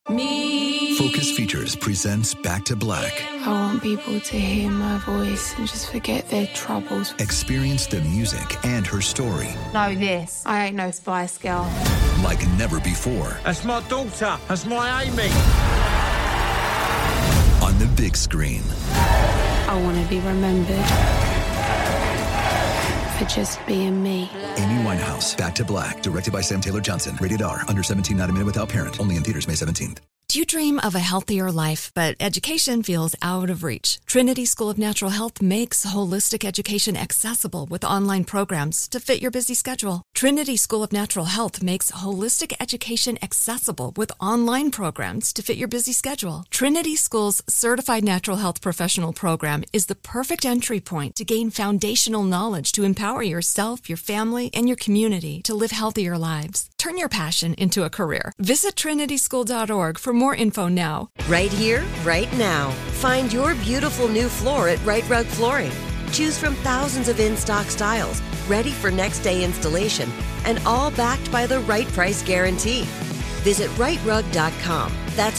Focus Features presents Back to Black. I want people to hear my voice and just forget their troubles. Experience the music and her story. Know this, I ain't no Spice Girl. Like never before. That's my daughter. That's my Amy. On the big screen. I want to be remembered for just being me. Amy Winehouse, Back to Black, directed by Sam Taylor Johnson. Rated R, under 17, not a minute without parent. Only in theaters May 17th. Do you dream of a healthier life, but education feels out of reach? Trinity School of Natural Health makes holistic education accessible with online programs to fit your busy schedule. Trinity School of Natural Health makes holistic education accessible with online programs to fit your busy schedule. Trinity School's Certified Natural Health Professional Program is the perfect entry point to gain foundational knowledge to empower yourself, your family, and your community to live healthier lives. Turn your passion into a career. Visit trinityschool.org for more info now. Right here, right now. Find your beautiful new floor at Right Rug Flooring. Choose from thousands of in-stock styles, ready for next day installation, and all backed by the right price guarantee. Visit rightrug.com. That's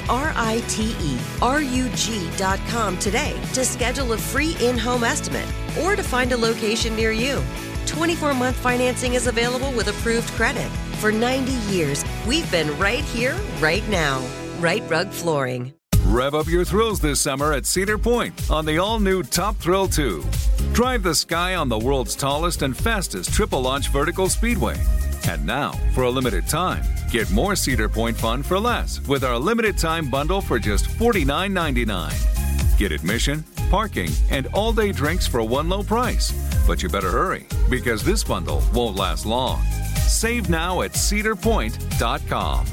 RITERUG.com today to schedule a free in-home estimate or to find a location near you. 24-month financing is available with approved credit. For 90 years, we've been right here, right now. Right Rug Flooring. Rev up your thrills this summer at Cedar Point on the all-new Top Thrill 2. Drive the sky on the world's tallest and fastest triple-launch vertical speedway. And now, for a limited time, get more Cedar Point fun for less with our limited-time bundle for just $49.99. Get admission, parking, and all-day drinks for one low price. But you better hurry, because this bundle won't last long. Save now at cedarpoint.com.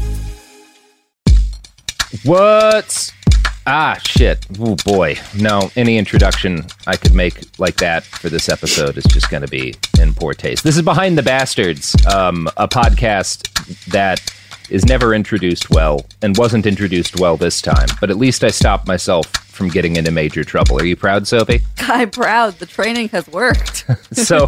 What? Shit. Oh, boy. No, any introduction I could make like that for this episode is just going to be in poor taste. This is Behind the Bastards, a podcast that is never introduced well and wasn't introduced well this time. But at least I stopped myself from getting into major trouble. Are you proud, Sophie? I'm proud. The training has worked. So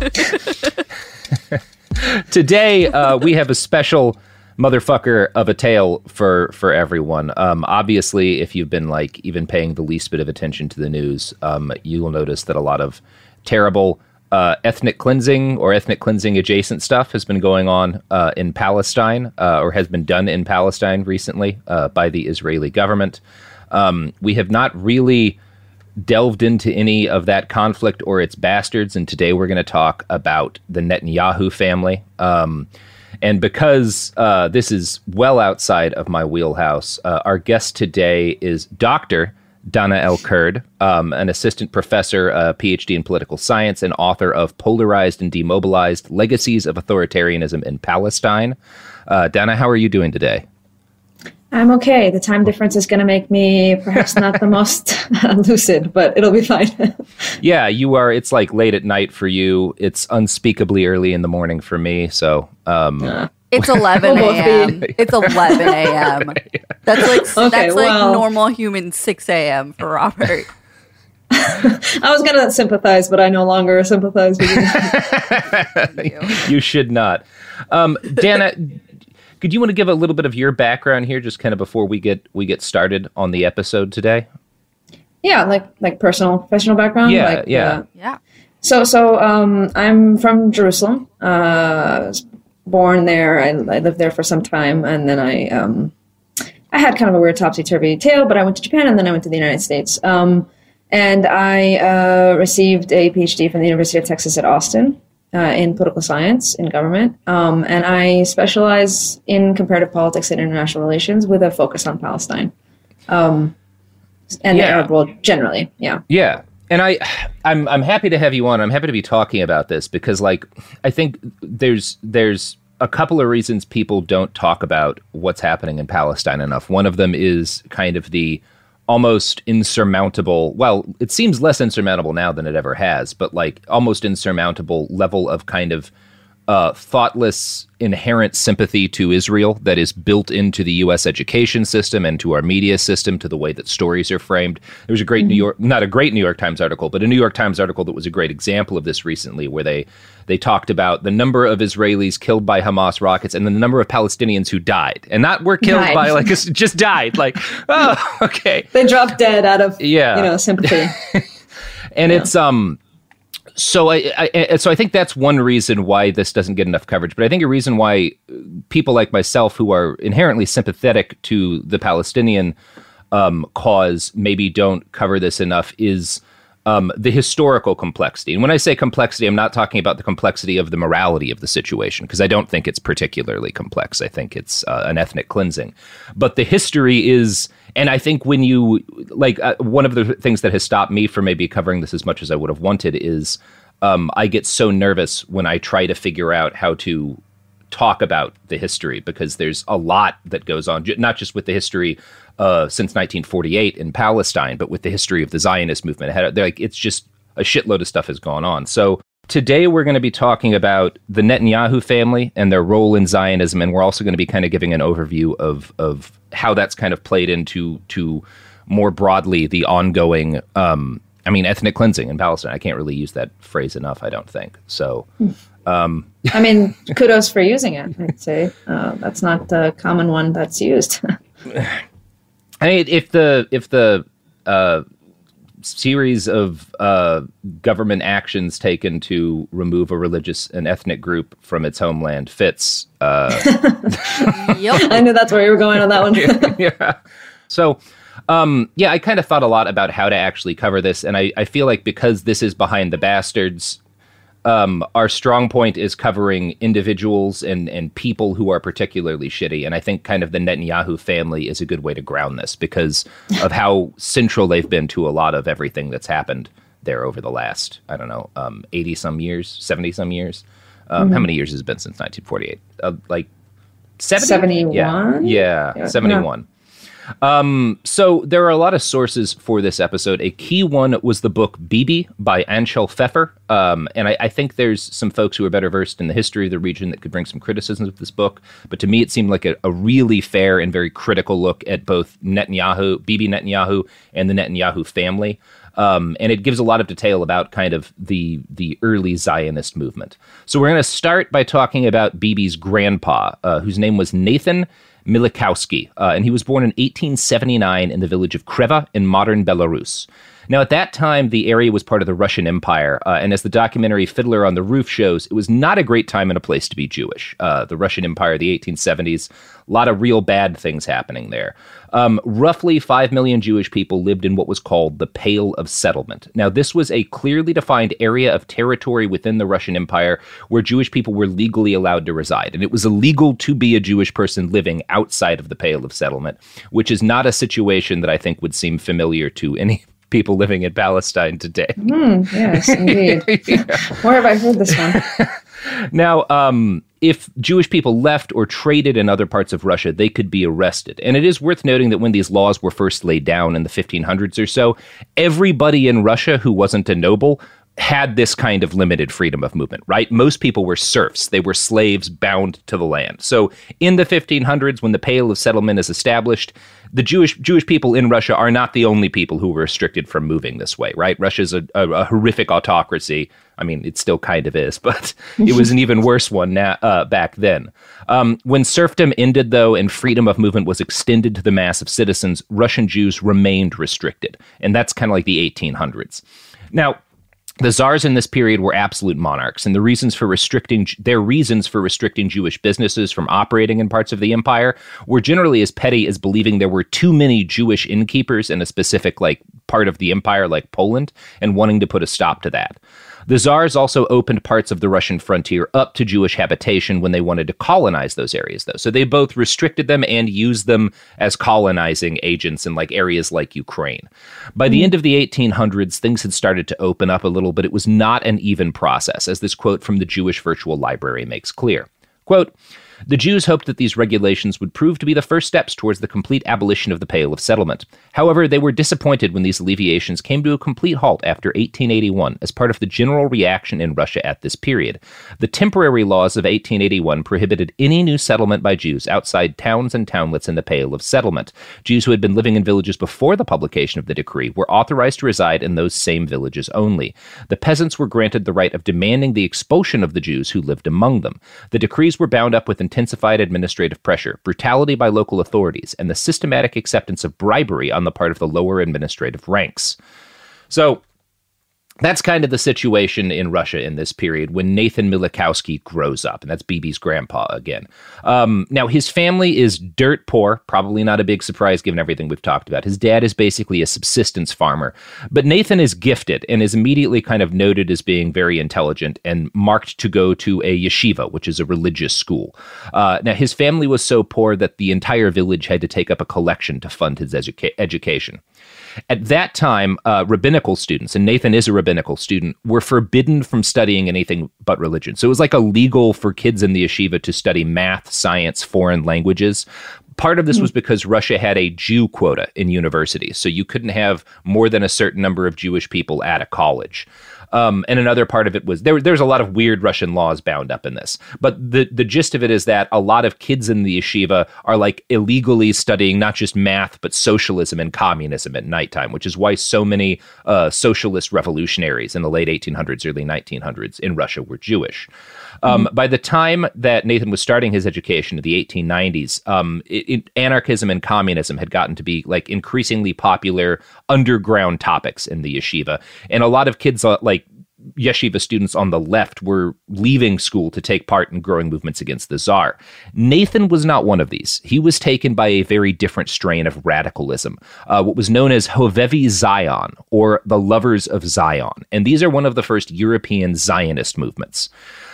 today we have a special motherfucker of a tale for everyone. Obviously, if you've been like even paying the least bit of attention to the news, you will notice that a lot of terrible ethnic cleansing or ethnic cleansing adjacent stuff has been going on in Palestine or has been done in Palestine recently by the Israeli government. We have not really delved into any of that conflict or its bastards, and today we're going to talk about the Netanyahu family. And because this is well outside of my wheelhouse, our guest today is Dr. Dana El-Kurd, an assistant professor, a PhD in political science, and author of Polarized and Demobilized: Legacies of Authoritarianism in Palestine. Dana, how are you doing today? I'm okay. The time difference is going to make me perhaps not the most lucid, but it'll be fine. Yeah, you are. It's like late at night for you. It's unspeakably early in the morning for me. So it's 11 a.m. It's 11 a.m. That's like normal human 6 a.m. for Robert. I was going to sympathize, but I no longer sympathize with you. You should not. Dana, could you want to give a little bit of your background here, just kind of before we get started on the episode today? Yeah, like personal, professional background. Yeah. So I'm from Jerusalem. I was born there. I lived there for some time, and then I had kind of a weird topsy-turvy tale. But I went to Japan, and then I went to the United States. And I received a PhD from the University of Texas at Austin. In political science, in government, and I specialize in comparative politics and international relations with a focus on Palestine, and the Arab world generally. Yeah. And I'm happy to have you on. I'm happy to be talking about this because, like, I think there's a couple of reasons people don't talk about what's happening in Palestine enough. One of them is kind of the almost insurmountable, well, it seems less insurmountable now than it ever has, but like almost insurmountable level of kind of thoughtless, inherent sympathy to Israel that is built into the U.S. education system and to our media system, to the way that stories are framed. There was a great not a great New York Times article, but a New York Times article that was a great example of this recently, where they talked about the number of Israelis killed by Hamas rockets and the number of Palestinians who died, and not were killed by just died. Like, oh, okay, they dropped dead out of sympathy, and it's So I think that's one reason why this doesn't get enough coverage. But I think a reason why people like myself, who are inherently sympathetic to the Palestinian cause, maybe don't cover this enough is the historical complexity. And when I say complexity, I'm not talking about the complexity of the morality of the situation, because I don't think it's particularly complex. I think it's an ethnic cleansing. But the history is... And I think when you, one of the things that has stopped me from maybe covering this as much as I would have wanted is I get so nervous when I try to figure out how to talk about the history, because there's a lot that goes on, not just with the history since 1948 in Palestine, but with the history of the Zionist movement. It's just a shitload of stuff has gone on. So today we're going to be talking about the Netanyahu family and their role in Zionism, and we're also going to be kind of giving an overview of how that's kind of played into more broadly the ongoing, ethnic cleansing in Palestine. I can't really use that phrase enough, I don't think. So, kudos for using it, I'd say. That's not the common one that's used. I mean, if the series of government actions taken to remove a religious and ethnic group from its homeland fits. Yep. I knew that's where you were going on that one. Yeah. So, I kind of thought a lot about how to actually cover this, and I feel like because this is Behind the Bastards, our strong point is covering individuals and people who are particularly shitty. And I think kind of the Netanyahu family is a good way to ground this because of how central they've been to a lot of everything that's happened there over the last, 80 some years, 70 some years. How many years has it been since 1948? 70? 71? Yeah, 71. So there are a lot of sources for this episode. A key one was the book Bibi by Anshel Pfeffer. And I think there's some folks who are better versed in the history of the region that could bring some criticisms of this book. But to me, it seemed like a really fair and very critical look at both Bibi Netanyahu and the Netanyahu family. And it gives a lot of detail about kind of the early Zionist movement. So we're going to start by talking about Bibi's grandpa, whose name was Nathan Milikowski, and he was born in 1879 in the village of Kreva in modern Belarus. Now, at that time, the area was part of the Russian Empire, and as the documentary Fiddler on the Roof shows, it was not a great time and a place to be Jewish. The Russian Empire, the 1870s, a lot of real bad things happening there. Roughly 5 million Jewish people lived in what was called the Pale of Settlement. Now, this was a clearly defined area of territory within the Russian Empire where Jewish people were legally allowed to reside, and it was illegal to be a Jewish person living outside of the Pale of Settlement, which is not a situation that I think would seem familiar to any people living in Palestine today. Yes, indeed. Yeah. Where have I heard this one? Now, if Jewish people left or traded in other parts of Russia, they could be arrested. And it is worth noting that when these laws were first laid down in the 1500s or so, everybody in Russia who wasn't a noble had this kind of limited freedom of movement, right? Most people were serfs. They were slaves bound to the land. So in the 1500s, when the Pale of Settlement is established, the Jewish people in Russia are not the only people who were restricted from moving this way, right? Russia's a horrific autocracy. I mean, it still kind of is, but it was an even worse one back then. When serfdom ended, though, and freedom of movement was extended to the mass of citizens, Russian Jews remained restricted. And that's kind of like the 1800s. Now, the czars in this period were absolute monarchs, and their reasons for restricting Jewish businesses from operating in parts of the empire were generally as petty as believing there were too many Jewish innkeepers in a specific part of the empire, like Poland, and wanting to put a stop to that. The czars also opened parts of the Russian frontier up to Jewish habitation when they wanted to colonize those areas, though. So they both restricted them and used them as colonizing agents in areas like Ukraine. By the end of the 1800s, things had started to open up a little, but it was not an even process, as this quote from the Jewish Virtual Library makes clear. Quote, The Jews hoped that these regulations would prove to be the first steps towards the complete abolition of the Pale of Settlement. However, they were disappointed when these alleviations came to a complete halt after 1881 as part of the general reaction in Russia at this period. The temporary laws of 1881 prohibited any new settlement by Jews outside towns and townlets in the Pale of Settlement. Jews who had been living in villages before the publication of the decree were authorized to reside in those same villages only. The peasants were granted the right of demanding the expulsion of the Jews who lived among them. The decrees were bound up with intensified administrative pressure, brutality by local authorities, and the systematic acceptance of bribery on the part of the lower administrative ranks. So, that's kind of the situation in Russia in this period when Nathan Milikowski grows up, and that's Bibi's grandpa again. Now, his family is dirt poor, probably not a big surprise given everything we've talked about. His dad is basically a subsistence farmer, but Nathan is gifted and is immediately kind of noted as being very intelligent and marked to go to a yeshiva, which is a religious school. Now, his family was so poor that the entire village had to take up a collection to fund his education. At that time, rabbinical students, and Nathan is a rabbinical student, were forbidden from studying anything but religion. So it was like illegal for kids in the yeshiva to study math, science, foreign languages. Part of this was because Russia had a Jew quota in universities, so you couldn't have more than a certain number of Jewish people at a college. And another part of it was there's a lot of weird Russian laws bound up in this. But the gist of it is that a lot of kids in the yeshiva are like illegally studying not just math, but socialism and communism at nighttime, which is why so many socialist revolutionaries in the late 1800s, early 1900s in Russia were Jewish. By the time that Nathan was starting his education in the 1890s, anarchism and communism had gotten to be like increasingly popular underground topics in the yeshiva. And a lot of kids like yeshiva students on the left were leaving school to take part in growing movements against the Tsar. Nathan was not one of these. He was taken by a very different strain of radicalism, what was known as Hovevi Zion, or the Lovers of Zion. And these are one of the first European Zionist movements.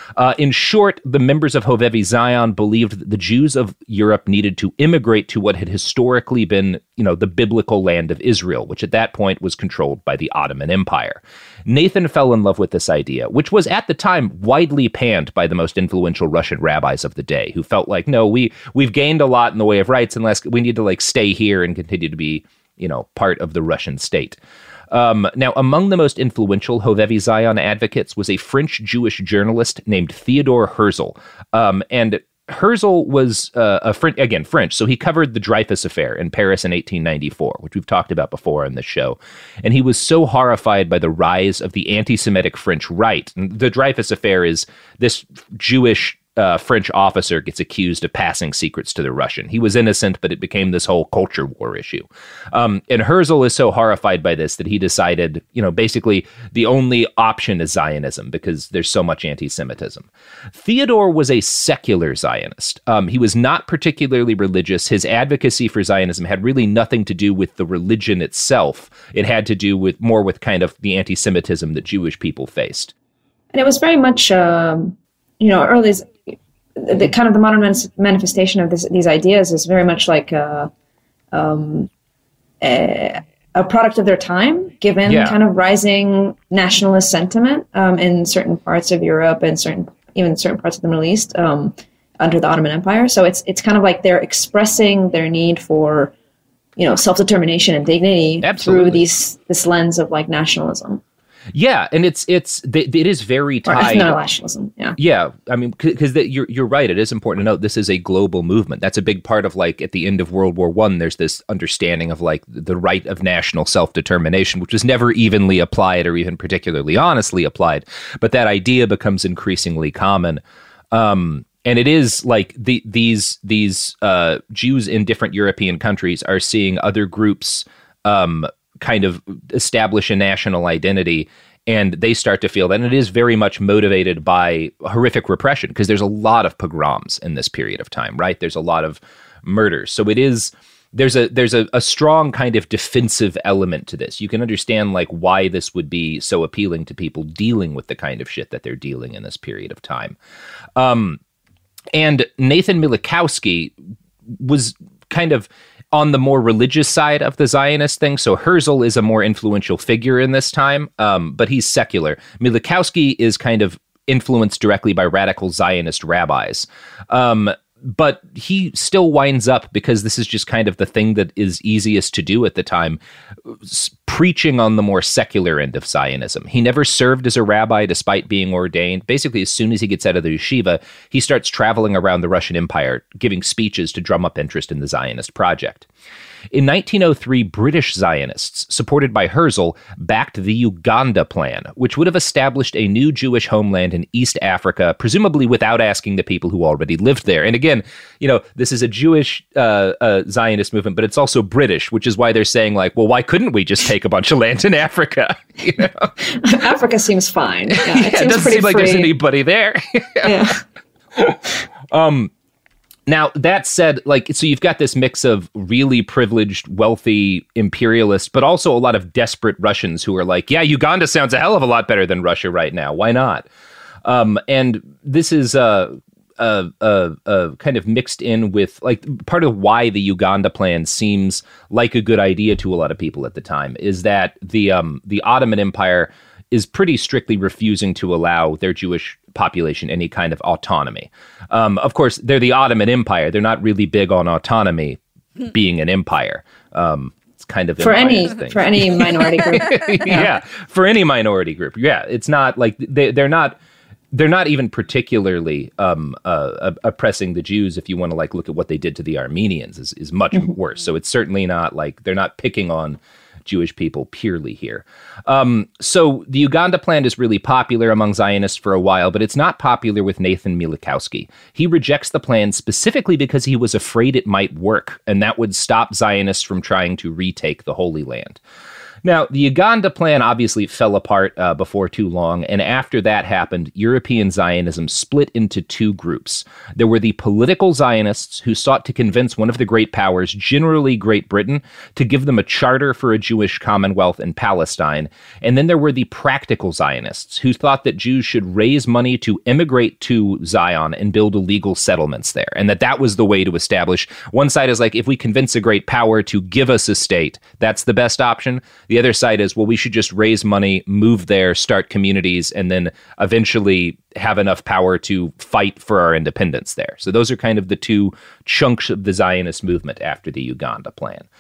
In short, the members of Hovevi Zion believed that the Jews of Europe needed to immigrate to what had historically been, the biblical land of Israel, which at that point was controlled by the Ottoman Empire. Nathan fell in love with this idea, which was at the time widely panned by the most influential Russian rabbis of the day, who felt like, no, we've gained a lot in the way of rights, unless we need to stay here and continue to be, part of the Russian state. Now, among the most influential Hovevi Zion advocates was a French Jewish journalist named Theodore Herzl. And Herzl was, French, so he covered the Dreyfus Affair in Paris in 1894, which we've talked about before on this show. And he was so horrified by the rise of the anti-Semitic French right. And the Dreyfus Affair is this Jewish French officer gets accused of passing secrets to the Russian. He was innocent, but it became this whole culture war issue. And Herzl is so horrified by this that he decided, basically the only option is Zionism because there's so much anti-Semitism. Theodore was a secular Zionist. He was not particularly religious. His advocacy for Zionism had really nothing to do with the religion itself. It had to do with more with kind of the anti-Semitism that Jewish people faced. And it was very much, early. The kind of the modern manifestation of these ideas is very much like a product of their time, given kind of rising nationalist sentiment in certain parts of Europe and even certain parts of the Middle East under the Ottoman Empire. So it's kind of like they're expressing their need for self-determination and dignity through this lens of like nationalism. Yeah, and it is very tied. Ethno-nationalism, yeah. Yeah, I mean, because you're right. It is important to note this is a global movement. That's a big part of at the end of World War I, there's this understanding of the right of national self-determination, which was never evenly applied or even particularly honestly applied. But that idea becomes increasingly common. And it is these Jews in different European countries are seeing other groups kind of establish a national identity, and they start to feel that. And it is very much motivated by horrific repression, because there's a lot of pogroms in this period of time, right? There's a lot of murders. So there's a strong kind of defensive element to this. You can understand why this would be so appealing to people dealing with the kind of shit that they're dealing in this period of time. And Nathan Milikowski was kind of on the more religious side of the Zionist thing. So Herzl is a more influential figure in this time, but he's secular. Milikowski is kind of influenced directly by radical Zionist rabbis. But he still winds up, because this is just kind of the thing that is easiest to do at the time, preaching on the more secular end of Zionism. He never served as a rabbi despite being ordained. Basically, as soon as he gets out of the yeshiva, he starts traveling around the Russian Empire, giving speeches to drum up interest in the Zionist project. In 1903, British Zionists, supported by Herzl, backed the Uganda Plan, which would have established a new Jewish homeland in East Africa, presumably without asking the people who already lived there. And again, this is a Jewish Zionist movement, but it's also British, which is why they're saying, like, well, why couldn't we just take a bunch of land in Africa? Africa seems fine. Yeah, it doesn't seem like there's anybody there. Now, that said, so you've got this mix of really privileged, wealthy imperialists, but also a lot of desperate Russians who are like, yeah, Uganda sounds a hell of a lot better than Russia right now. Why not? And this is kind of mixed in with, part of why the Uganda Plan seems like a good idea to a lot of people at the time is that the Ottoman Empire is pretty strictly refusing to allow their Jewish population any kind of autonomy. Of course, they're the Ottoman Empire. They're not really big on autonomy being an empire. It's kind of for any minority group. Yeah, for any minority group. Yeah, it's not like they're not even particularly oppressing the Jews. If you want to look at what they did to the Armenians, is much worse. So it's certainly not they're not picking on Jewish people purely here. So the Uganda Plan is really popular among Zionists for a while, but it's not popular with Nathan Milikowski. He rejects the plan specifically because he was afraid it might work, and that would stop Zionists from trying to retake the Holy Land. Now, the Uganda Plan obviously fell apart before too long, and after that happened, European Zionism split into two groups. There were the political Zionists who sought to convince one of the great powers, generally Great Britain, to give them a charter for a Jewish commonwealth in Palestine, and then there were the practical Zionists who thought that Jews should raise money to immigrate to Zion and build illegal settlements there, and that was the way to establish. One side is if we convince a great power to give us a state, that's the best option. The other side is, well, we should just raise money, move there, start communities, and then eventually have enough power to fight for our independence there. So those are kind of the two chunks of the Zionist movement after the Uganda Plan.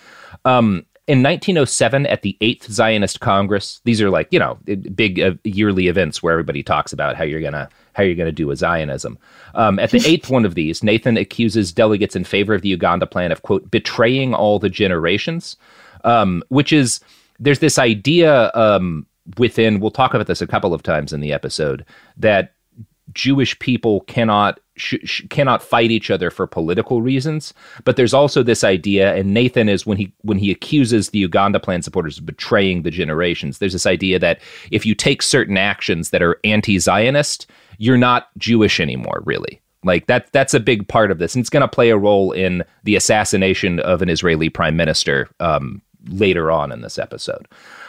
In 1907, at the 8th Zionist Congress, these are big yearly events where everybody talks about how you're gonna do a Zionism. At the 8th one of these, Nathan accuses delegates in favor of the Uganda Plan of, quote, betraying all the generations, which is, there's this idea within, we'll talk about this a couple of times in the episode, that Jewish people cannot fight each other for political reasons. But there's also this idea, and Nathan is, when he accuses the Uganda Plan supporters of betraying the generations, there's this idea that if you take certain actions that are anti-Zionist, you're not Jewish anymore, really. That's a big part of this. And it's going to play a role in the assassination of an Israeli prime minister later on in this episode.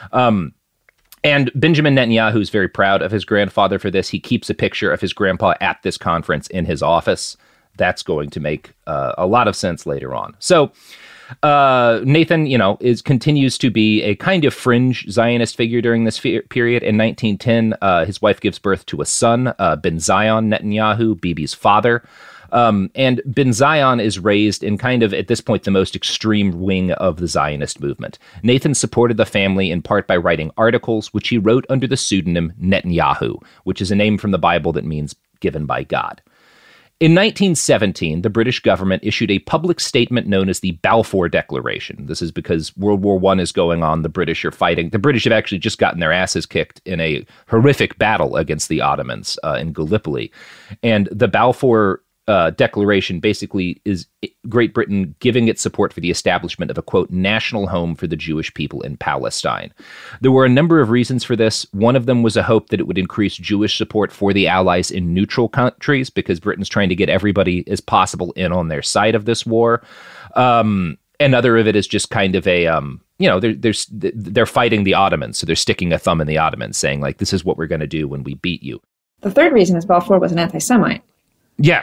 And Benjamin Netanyahu is very proud of his grandfather for this. He keeps a picture of his grandpa at this conference in his office. That's going to make a lot of sense later on. So Nathan, continues to be a kind of fringe Zionist figure during this period. In 1910, his wife gives birth to a son, Ben Zion Netanyahu, Bibi's father. And Ben Zion is raised in kind of, at this point, the most extreme wing of the Zionist movement. Nathan supported the family in part by writing articles, which he wrote under the pseudonym Netanyahu, which is a name from the Bible that means given by God. In 1917, the British government issued a public statement known as the Balfour Declaration. This is because World War I is going on. The British are fighting. The British have actually just gotten their asses kicked in a horrific battle against the Ottomans in Gallipoli. And the Balfour Declaration basically is Great Britain giving its support for the establishment of a, quote, national home for the Jewish people in Palestine. There were a number of reasons for this. One of them was a hope that it would increase Jewish support for the Allies in neutral countries, because Britain's trying to get everybody as possible in on their side of this war. Another of it is just kind of a, they're fighting the Ottomans, so they're sticking a thumb in the Ottomans, saying, this is what we're going to do when we beat you. The third reason is Balfour was an anti-Semite. Yeah,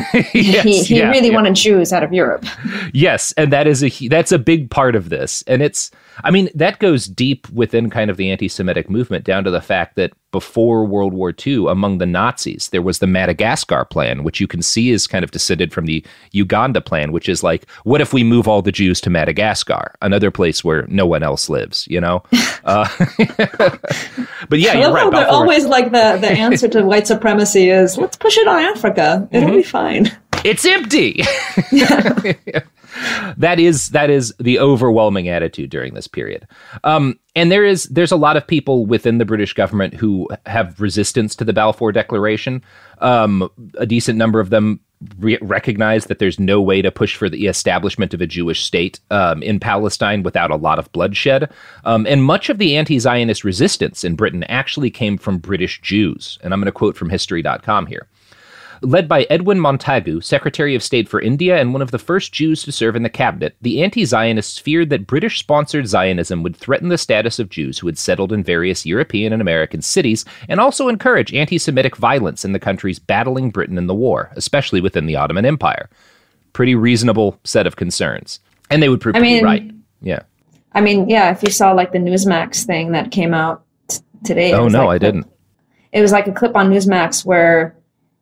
he really wanted Jews out of Europe. Yes, and that's a big part of this. And that goes deep within kind of the anti-Semitic movement, down to the fact that before World War II among the Nazis. There was the Madagascar Plan, which you can see is kind of descended from the Uganda Plan, which is like, what if we move all the Jews to Madagascar, another place where no one else lives, you know? But yeah, you're right. They're always like the answer to white supremacy is, let's push it on Africa. It'll be fine. It's empty. That is the overwhelming attitude during this period. And there's a lot of people within the British government who have resistance to the Balfour Declaration. A decent number of them recognize that there's no way to push for the establishment of a Jewish state in Palestine without a lot of bloodshed. And much of the anti-Zionist resistance in Britain actually came from British Jews. And I'm going to quote from history.com here. Led by Edwin Montagu, Secretary of State for India and one of the first Jews to serve in the cabinet, the anti-Zionists feared that British-sponsored Zionism would threaten the status of Jews who had settled in various European and American cities, and also encourage anti-Semitic violence in the countries battling Britain in the war, especially within the Ottoman Empire. Pretty reasonable set of concerns. And they would prove to be right. Yeah. I mean, yeah, if you saw like the Newsmax thing that came out today. Oh, no, I didn't. It was like a clip on Newsmax where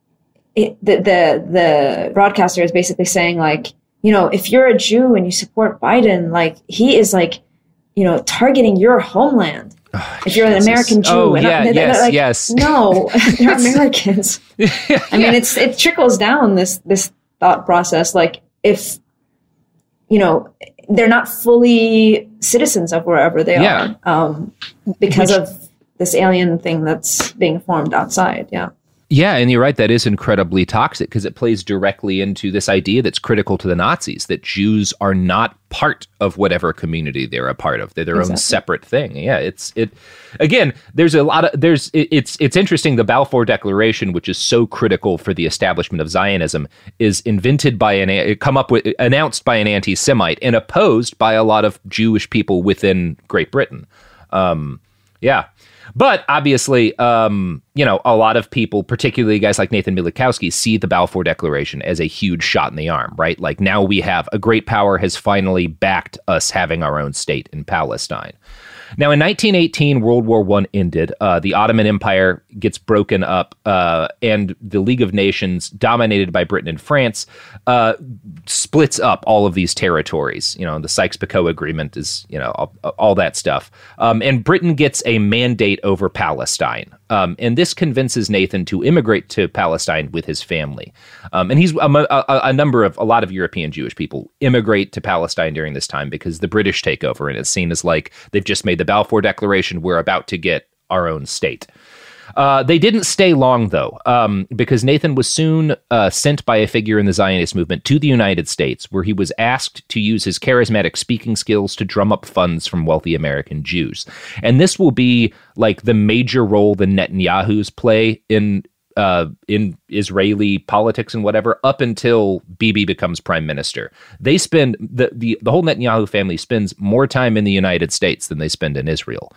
the broadcaster is basically saying, like, you know, if you're a Jew and you support Biden, like, he is, like, you know, targeting your homeland. If you're an American Jew. Oh, yeah, yes. No, they're Americans. I mean, it trickles down this thought process. Like, if, you know, they're not fully citizens of wherever they are because of this alien thing that's being formed outside. Yeah. Yeah, and you're right, that is incredibly toxic because it plays directly into this idea that's critical to the Nazis, that Jews are not part of whatever community they're a part of. They're their own separate thing. Yeah, it's interesting. The Balfour Declaration, which is so critical for the establishment of Zionism, is announced by an anti-Semite and opposed by a lot of Jewish people within Great Britain. Yeah. But obviously, you know, a lot of people, particularly guys like Nathan Milikowski, see the Balfour Declaration as a huge shot in the arm, right? Like, now we have a great power has finally backed us having our own state in Palestine. Now, in 1918, World War I ended. The Ottoman Empire gets broken up, and the League of Nations, dominated by Britain and France, splits up all of these territories. You know, the Sykes-Picot Agreement is, you know, all that stuff. And Britain gets a mandate over Palestine. And this convinces Nathan to immigrate to Palestine with his family. And he's a lot of European Jewish people immigrate to Palestine during this time because the British take over, and it's seen as like they've just made the Balfour Declaration. We're about to get our own state. They didn't stay long, though, because Nathan was soon sent by a figure in the Zionist movement to the United States, where he was asked to use his charismatic speaking skills to drum up funds from wealthy American Jews. And this will be like the major role the Netanyahus play in Israeli politics and whatever, up until Bibi becomes prime minister. They spend the whole Netanyahu family spends more time in the United States than they spend in Israel.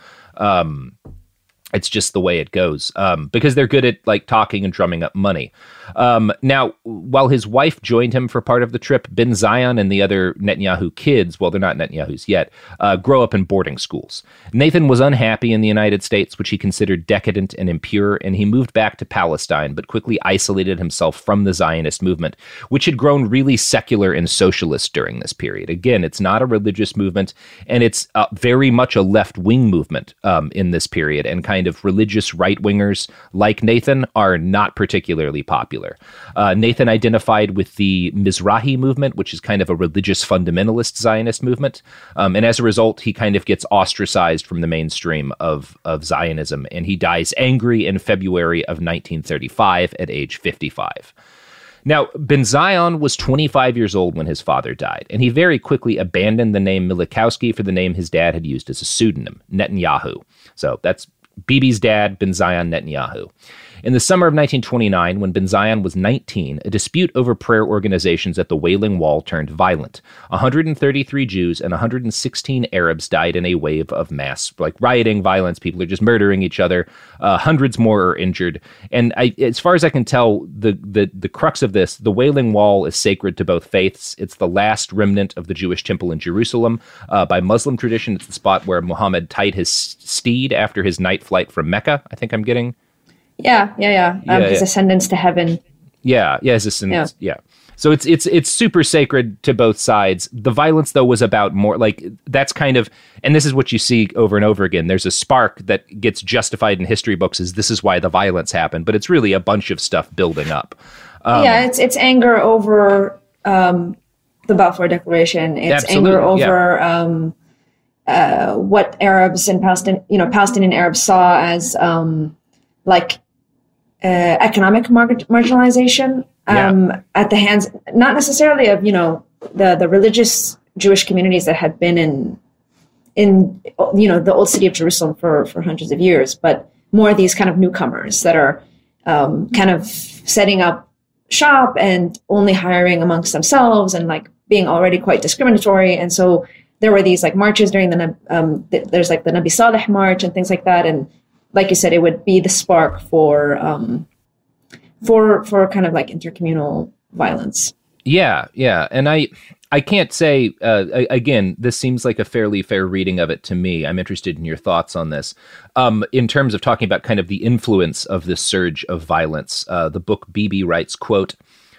It's just the way it goes, because they're good at like talking and drumming up money. Now, while his wife joined him for part of the trip, Ben Zion and the other Netanyahu kids, well, they're not Netanyahus yet, grow up in boarding schools. Nathan was unhappy in the United States, which he considered decadent and impure, and he moved back to Palestine, but quickly isolated himself from the Zionist movement, which had grown really secular and socialist during this period. Again, it's not a religious movement, and it's very much a left-wing movement in this period, and kind of religious right-wingers like Nathan are not particularly popular. Nathan identified with the Mizrahi movement, which is kind of a religious fundamentalist Zionist movement. And as a result, he kind of gets ostracized from the mainstream of Zionism. And he dies angry in February of 1935 at age 55. Now, Ben Zion was 25 years old when his father died, and he very quickly abandoned the name Milikowski for the name his dad had used as a pseudonym, Netanyahu. So that's Bibi's dad, Ben Zion Netanyahu. In the summer of 1929, when Ben Zion was 19, a dispute over prayer organizations at the Wailing Wall turned violent. 133 Jews and 116 Arabs died in a wave of mass, rioting, violence. People are just murdering each other. Hundreds more are injured. And as far as I can tell, the crux of this, the Wailing Wall is sacred to both faiths. It's the last remnant of the Jewish temple in Jerusalem. By Muslim tradition, it's the spot where Muhammad tied his steed after his night flight from Mecca, I think I'm getting. Yeah. His ascendance to heaven. His ascendance. Yeah. So it's super sacred to both sides. The violence, though, was about more that's kind of, and this is what you see over and over again. There's a spark that gets justified in history books as this is why the violence happened, but it's really a bunch of stuff building up. It's anger over the Balfour Declaration. It's anger over what Arabs and Palestinian Arabs saw as economic marginalization at the hands, not necessarily of the religious Jewish communities that had been in the old city of Jerusalem for hundreds of years, but more these kind of newcomers that are kind of setting up shop and only hiring amongst themselves and being already quite discriminatory. And so there were these marches during there's the Nabi Saleh march and things like that, and like you said, it would be the spark for kind of intercommunal violence. Yeah. And I can't say, again, this seems like a fairly fair reading of it to me. I'm interested in your thoughts on this. In terms of talking about kind of the influence of this surge of violence, the book Bibi writes, quote,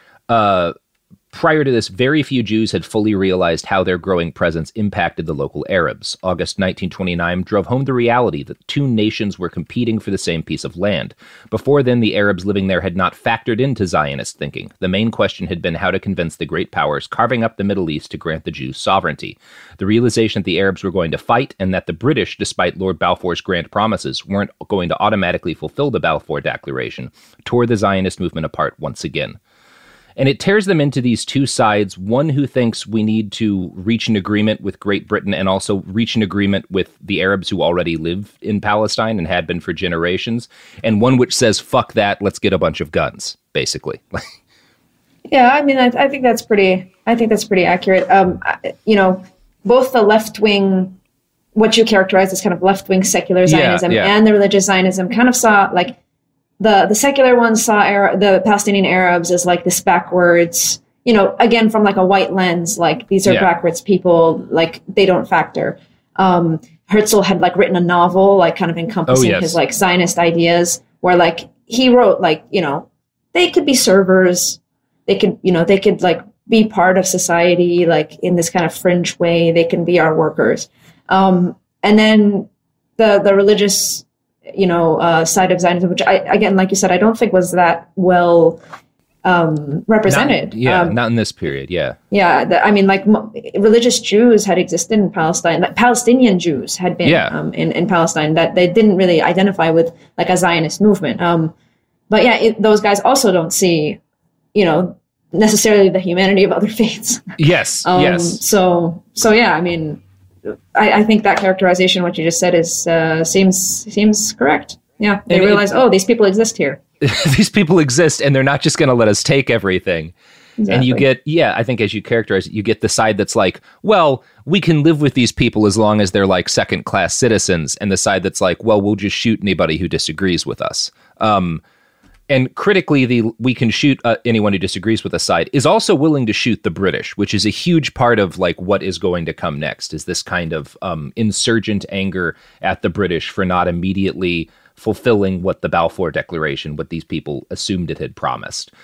prior to this, very few Jews had fully realized how their growing presence impacted the local Arabs. August 1929 drove home the reality that two nations were competing for the same piece of land. Before then, the Arabs living there had not factored into Zionist thinking. The main question had been how to convince the great powers carving up the Middle East to grant the Jews sovereignty. The realization that the Arabs were going to fight and that the British, despite Lord Balfour's grand promises, weren't going to automatically fulfill the Balfour Declaration, tore the Zionist movement apart once again. And it tears them into these two sides, one who thinks we need to reach an agreement with Great Britain and also reach an agreement with the Arabs who already live in Palestine and had been for generations, and one which says, fuck that, let's get a bunch of guns, basically. Yeah, I mean, I think that's pretty accurate. Both the left-wing, what you characterize as kind of left-wing secular Zionism and the religious Zionism kind of saw, the secular ones saw the Palestinian Arabs as this backwards, again, from a white lens, these are backwards people, they don't factor. Herzl had written a novel, kind of encompassing his Zionist ideas, where he wrote they could be servers, they could be part of society, in this kind of fringe way, they can be our workers. And then the religious side of Zionism, which again, like you said, I don't think was well represented. Not in this period. Yeah. Religious Jews had existed in Palestine. Palestinian Jews had been in Palestine, that they didn't really identify with a Zionist movement. But those guys also don't see, necessarily the humanity of other faiths. Yes. So yeah, I mean, I think that characterization, what you just said, is seems correct. Yeah, they realize, these people exist here. These people exist, and they're not just going to let us take everything. Exactly. And you get, I think as you characterize it, you get the side that's well, we can live with these people as long as they're second-class citizens, and the side that's well, we'll just shoot anybody who disagrees with us. And critically, we can shoot anyone who disagrees with us side is also willing to shoot the British, which is a huge part of what is going to come next, is this kind of insurgent anger at the British for not immediately fulfilling what the Balfour Declaration, what these people assumed it had promised.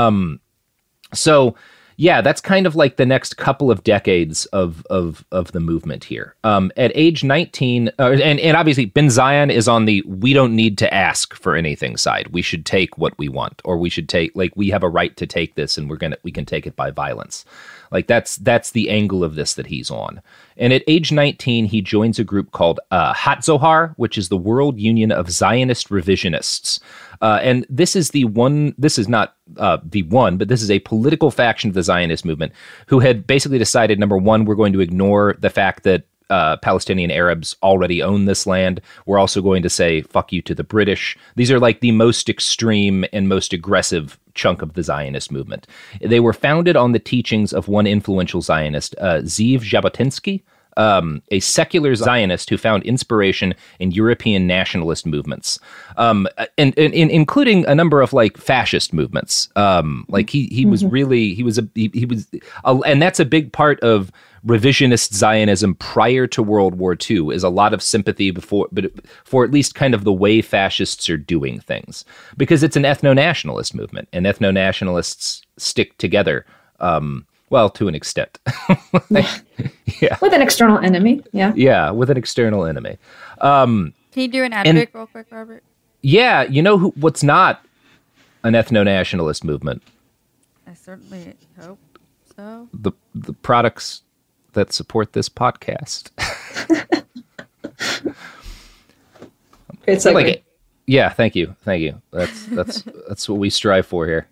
So that's kind of the next couple of decades of the movement here. At age 19, and obviously Ben Zion is on the we don't need to ask for anything side. We should take what we want, or we should take we have a right to take this, and we can take it by violence. That's the angle of this that he's on. And at age 19, he joins a group called Hatzohar, which is the World Union of Zionist Revisionists. And this is not the one, but this is a political faction of the Zionist movement who had basically decided, number one, we're going to ignore the fact that Palestinian Arabs already own this land. We're also going to say fuck you to the British. These are like the most extreme and most aggressive chunk of the Zionist movement. They were founded on the teachings of one influential Zionist, Zeev Jabotinsky, a secular Zionist who found inspiration in European nationalist movements, and including a number of like fascist movements. Like he was really and that's a big part of revisionist Zionism prior to World War II, is a lot of sympathy for at least kind of the way fascists are doing things, because it's an ethno-nationalist movement, and ethno-nationalists stick together. Well, to an extent. Yeah. With an external enemy, yeah. Yeah, with an external enemy. Can you do an ad break real quick, Robert? Yeah, you know what's not an ethno-nationalist movement? I certainly hope so. The products that support this podcast. Great segue. Yeah, thank you. That's what we strive for here.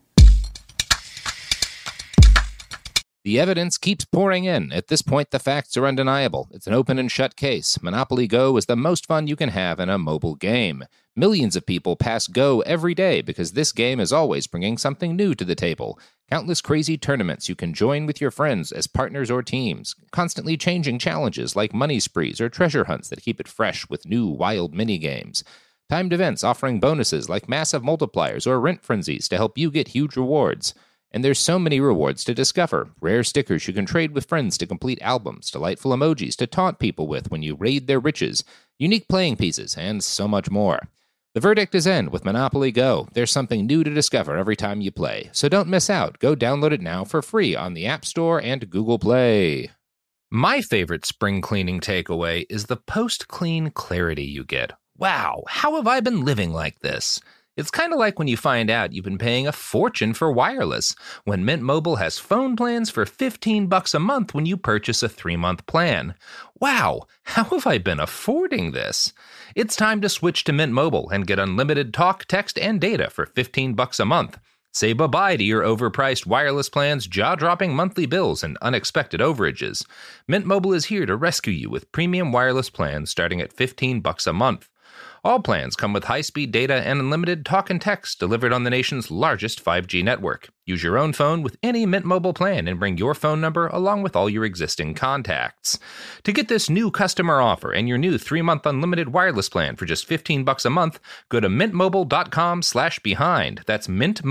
The evidence keeps pouring in. At this point, the facts are undeniable. It's an open and shut case. Monopoly Go is the most fun you can have in a mobile game. Millions of people pass Go every day because this game is always bringing something new to the table. Countless crazy tournaments you can join with your friends as partners or teams. Constantly changing challenges like money sprees or treasure hunts that keep it fresh with new wild mini-games. Timed events offering bonuses like massive multipliers or rent frenzies to help you get huge rewards. And there's so many rewards to discover. Rare stickers you can trade with friends to complete albums, delightful emojis to taunt people with when you raid their riches, unique playing pieces, and so much more. The verdict is in with Monopoly Go. There's something new to discover every time you play. So don't miss out. Go download it now for free on the App Store and Google Play. My favorite spring cleaning takeaway is the post-clean clarity you get. Wow, how have I been living like this? It's kind of like when you find out you've been paying a fortune for wireless, when Mint Mobile has phone plans for $15 a month when you purchase a 3-month plan. Wow, how have I been affording this? It's time to switch to Mint Mobile and get unlimited talk, text, and data for $15 a month. Say bye-bye to your overpriced wireless plans, jaw-dropping monthly bills, and unexpected overages. Mint Mobile is here to rescue you with premium wireless plans starting at $15 a month. All plans come with high-speed data and unlimited talk and text delivered on the nation's largest 5G network. Use your own phone with any Mint Mobile plan and bring your phone number along with all your existing contacts. To get this new customer offer and your new 3-month unlimited wireless plan for just $15 a month, go to mintmobile.com/behind. That's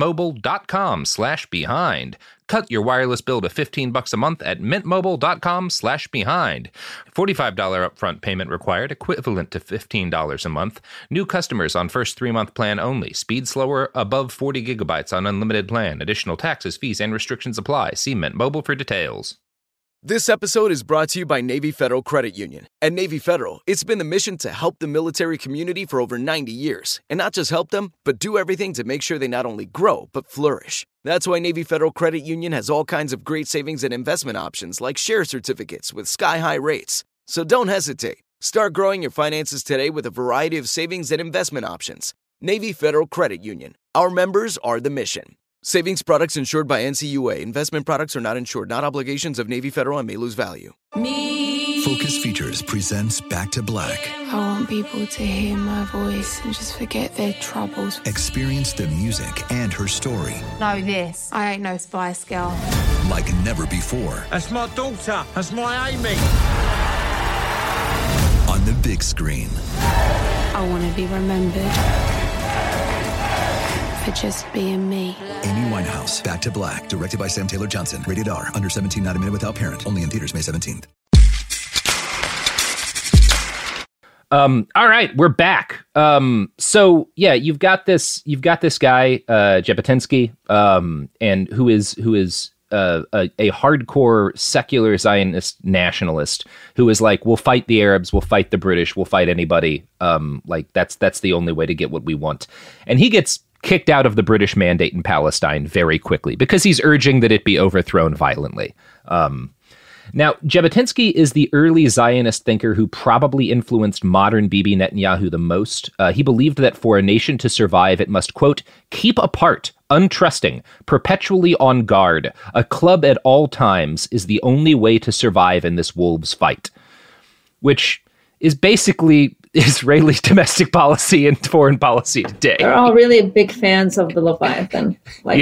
mintmobile.com/behind. Cut your wireless bill to $15 a month at mintmobile.com/behind. $45 upfront payment required, equivalent to $15 a month. New customers on first 3-month plan only. Speed slower, above 40 gigabytes on unlimited plan. Additional taxes, fees, and restrictions apply. See Mint Mobile for details. This episode is brought to you by Navy Federal Credit Union. At Navy Federal, it's been the mission to help the military community for over 90 years. And not just help them, but do everything to make sure they not only grow, but flourish. That's why Navy Federal Credit Union has all kinds of great savings and investment options like share certificates with sky-high rates. So don't hesitate. Start growing your finances today with a variety of savings and investment options. Navy Federal Credit Union. Our members are the mission. Savings products insured by NCUA. Investment products are not insured, not obligations of Navy Federal and may lose value. Focus Features presents Back to Black. I want people to hear my voice and just forget their troubles. Experience the music and her story. Know this. I ain't no Spice Girl. Like never before. That's my daughter. That's my Amy. On the big screen. I want to be remembered for just being me. Amy Winehouse, Back to Black, directed by Sam Taylor Johnson. Rated R, under 17, not a minute without parent. Only in theaters May 17th. All right, we're back. So yeah, you've got this guy, Jabotinsky, and who is a hardcore secular Zionist nationalist who is like, we'll fight the Arabs, we'll fight the British, we'll fight anybody. Like that's the only way to get what we want. And he gets kicked out of the British mandate in Palestine very quickly because he's urging that it be overthrown violently. Now, Jabotinsky is the early Zionist thinker who probably influenced modern Bibi Netanyahu the most. He believed that for a nation to survive, it must, quote, keep apart, untrusting, perpetually on guard. A club at all times is the only way to survive in this wolves' fight. which is basically Israeli domestic policy and foreign policy today. They're all really big fans of the Leviathan.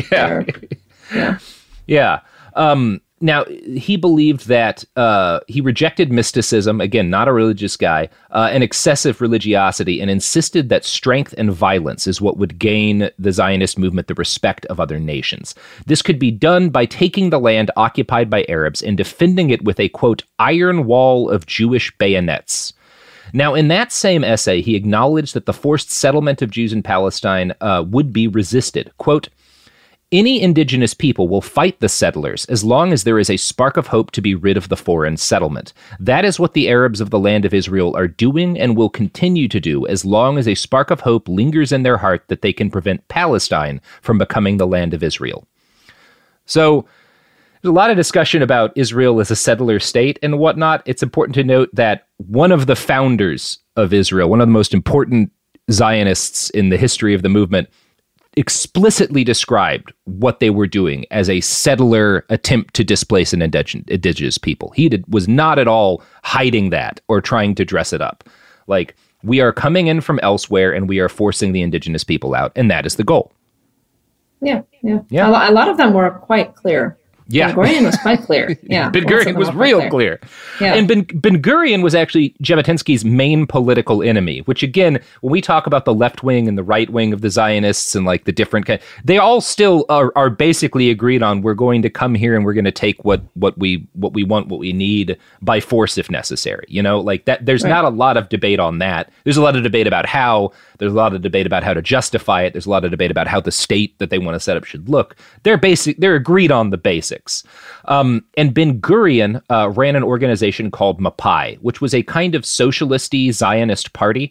Yeah. Now, he believed that he rejected mysticism, again, not a religious guy, and excessive religiosity, and insisted that strength and violence is what would gain the Zionist movement the respect of other nations. This could be done by taking the land occupied by Arabs and defending it with a, quote, iron wall of Jewish bayonets. Now, in that same essay, he acknowledged that the forced settlement of Jews in Palestine would be resisted. Quote, any indigenous people will fight the settlers as long as there is a spark of hope to be rid of the foreign settlement. That is what the Arabs of the land of Israel are doing and will continue to do as long as a spark of hope lingers in their heart that they can prevent Palestine from becoming the land of Israel. So there's a lot of discussion about Israel as a settler state and whatnot. It's important to note that one of the founders of Israel, one of the most important Zionists in the history of the movement, explicitly described what they were doing as a settler attempt to displace an indigenous people. He was not at all hiding that or trying to dress it up. Like, we are coming in from elsewhere and we are forcing the indigenous people out, and that is the goal. Yeah. A lot of them were quite clear. Yeah. Ben-Gurion was quite clear. Yeah. Ben-Gurion was real clear. Yeah. And Ben-Gurion was actually Jabotinsky's main political enemy, which again, when we talk about the left wing and the right wing of the Zionists and like the different kind, they all still are basically agreed on, we're going to come here and we're going to take what we want, what we need by force if necessary. You know, like that, there's not a lot of debate on that. There's a lot of debate about how, there's a lot of debate about how to justify it. There's a lot of debate about how the state that they want to set up should look. They're agreed on the basics. And Ben-Gurion ran an organization called Mapai, which was a kind of socialist-y Zionist party.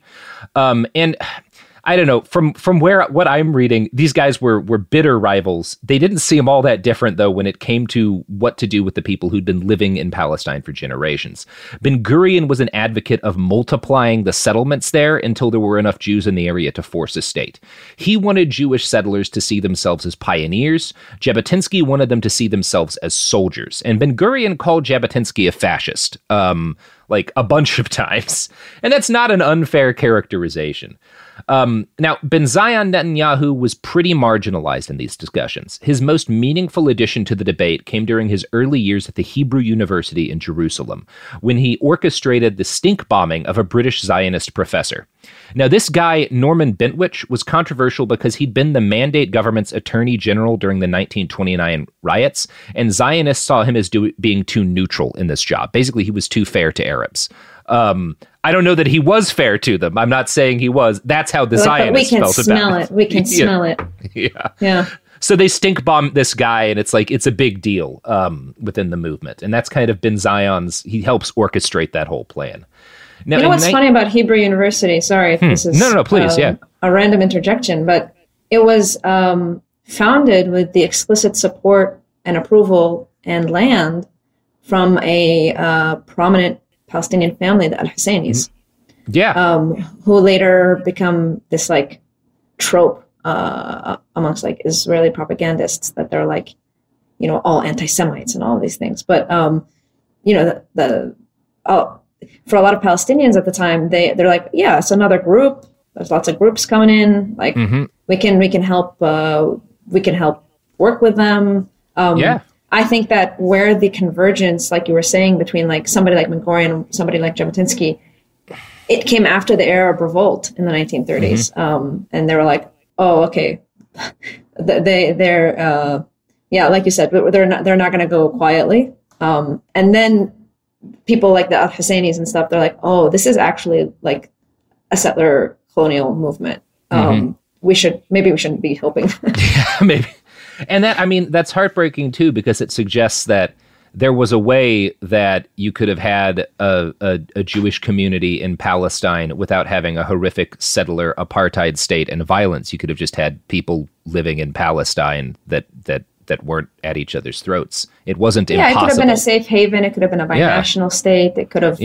And I don't know, from what I'm reading, these guys were bitter rivals. They didn't seem all that different, though, when it came to what to do with the people who'd been living in Palestine for generations. Ben-Gurion was an advocate of multiplying the settlements there until there were enough Jews in the area to force a state. He wanted Jewish settlers to see themselves as pioneers. Jabotinsky wanted them to see themselves as soldiers. And Ben-Gurion called Jabotinsky a fascist, like a bunch of times. And that's not an unfair characterization. Now, Benzion Netanyahu was pretty marginalized in these discussions. His most meaningful addition to the debate came during his early years at the Hebrew University in Jerusalem, when he orchestrated the stink bombing of a British Zionist professor. Now, this guy, Norman Bentwich, was controversial because he'd been the Mandate government's attorney general during the 1929 riots, and Zionists saw him as being too neutral in this job. Basically, he was too fair to Arabs. I don't know that he was fair to them. I'm not saying he was. That's how the Zionists felt about it. We can smell it. Yeah. So they stink bomb this guy, and it's like, it's a big deal within the movement. And that's kind of Benzion's, he helps orchestrate that whole plan. Now, you know what's funny about Hebrew University? Sorry if this is no, please, a random interjection, but it was founded with the explicit support and approval and land from a prominent Palestinian family, the Al-Husseinis. Who later become this like trope amongst like Israeli propagandists that they're like, you know, all anti-Semites and all these things. But you know, for a lot of Palestinians at the time, they're like, yeah, it's another group. There's lots of groups coming in. Like we can help work with them. I think that where the convergence, like you were saying, between like somebody like Ben-Gurion and somebody like Jabotinsky, it came after the Arab Revolt in the 1930s, and they were like, oh, okay, they're like you said, they're not going to go quietly. And then people like the Al-Husseinis and stuff, they're like, oh, this is actually like a settler colonial movement. We shouldn't be helping. Yeah, maybe. And that, I mean, that's heartbreaking too, because it suggests that there was a way that you could have had a Jewish community in Palestine without having a horrific settler apartheid state and violence. You could have just had people living in Palestine that weren't at each other's throats. It wasn't impossible. Yeah, it could have been a safe haven. It could have been a binational state. It could have.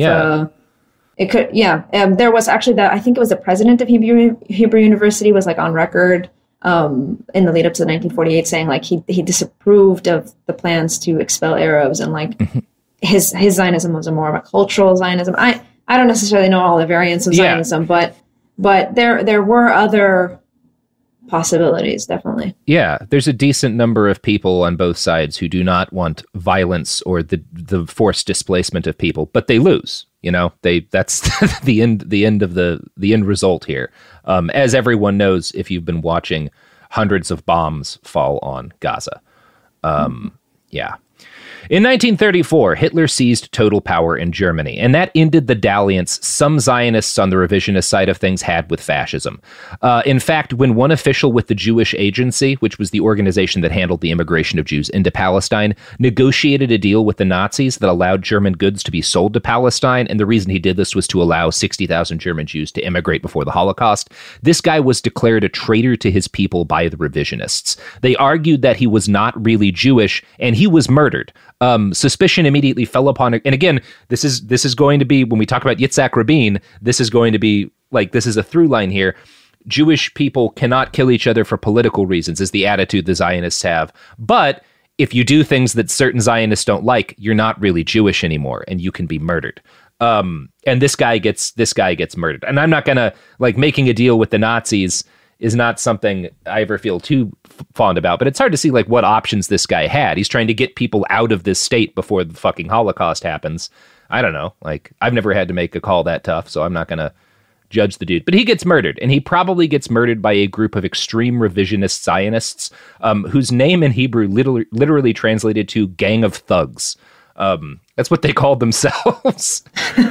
There was actually I think it was the president of Hebrew University was like on record in the lead up to 1948 saying like he disapproved of the plans to expel Arabs, and like his Zionism was more of a cultural Zionism. I I don't necessarily know all the variants of Zionism, but there were other possibilities, definitely. Yeah, there's a decent number of people on both sides who do not want violence or the forced displacement of people, but they lose. You know, that's the end result here. As everyone knows, if you've been watching, hundreds of bombs fall on Gaza. Yeah. In 1934, Hitler seized total power in Germany, and that ended the dalliance some Zionists on the revisionist side of things had with fascism. In fact, when one official with the Jewish Agency, which was the organization that handled the immigration of Jews into Palestine, negotiated a deal with the Nazis that allowed German goods to be sold to Palestine, and the reason he did this was to allow 60,000 German Jews to immigrate before the Holocaust, this guy was declared a traitor to his people by the revisionists. They argued that he was not really Jewish, and he was murdered. Suspicion immediately fell upon it. And again, this is going to be, when we talk about Yitzhak Rabin, this is going to be like, this is a through line here. Jewish people cannot kill each other for political reasons, is the attitude the Zionists have. But if you do things that certain Zionists don't like, you're not really Jewish anymore, and you can be murdered. And this guy gets murdered. And I'm not gonna, like, making a deal with the Nazis is not something I ever feel too fond about, but it's hard to see like what options this guy had. He's trying to get people out of this state before the fucking Holocaust happens. I don't know. Like, I've never had to make a call that tough, so I'm not going to judge the dude. But he gets murdered, and he probably gets murdered by a group of extreme revisionist Zionists, whose name in Hebrew literally translated to gang of thugs. That's what they called themselves.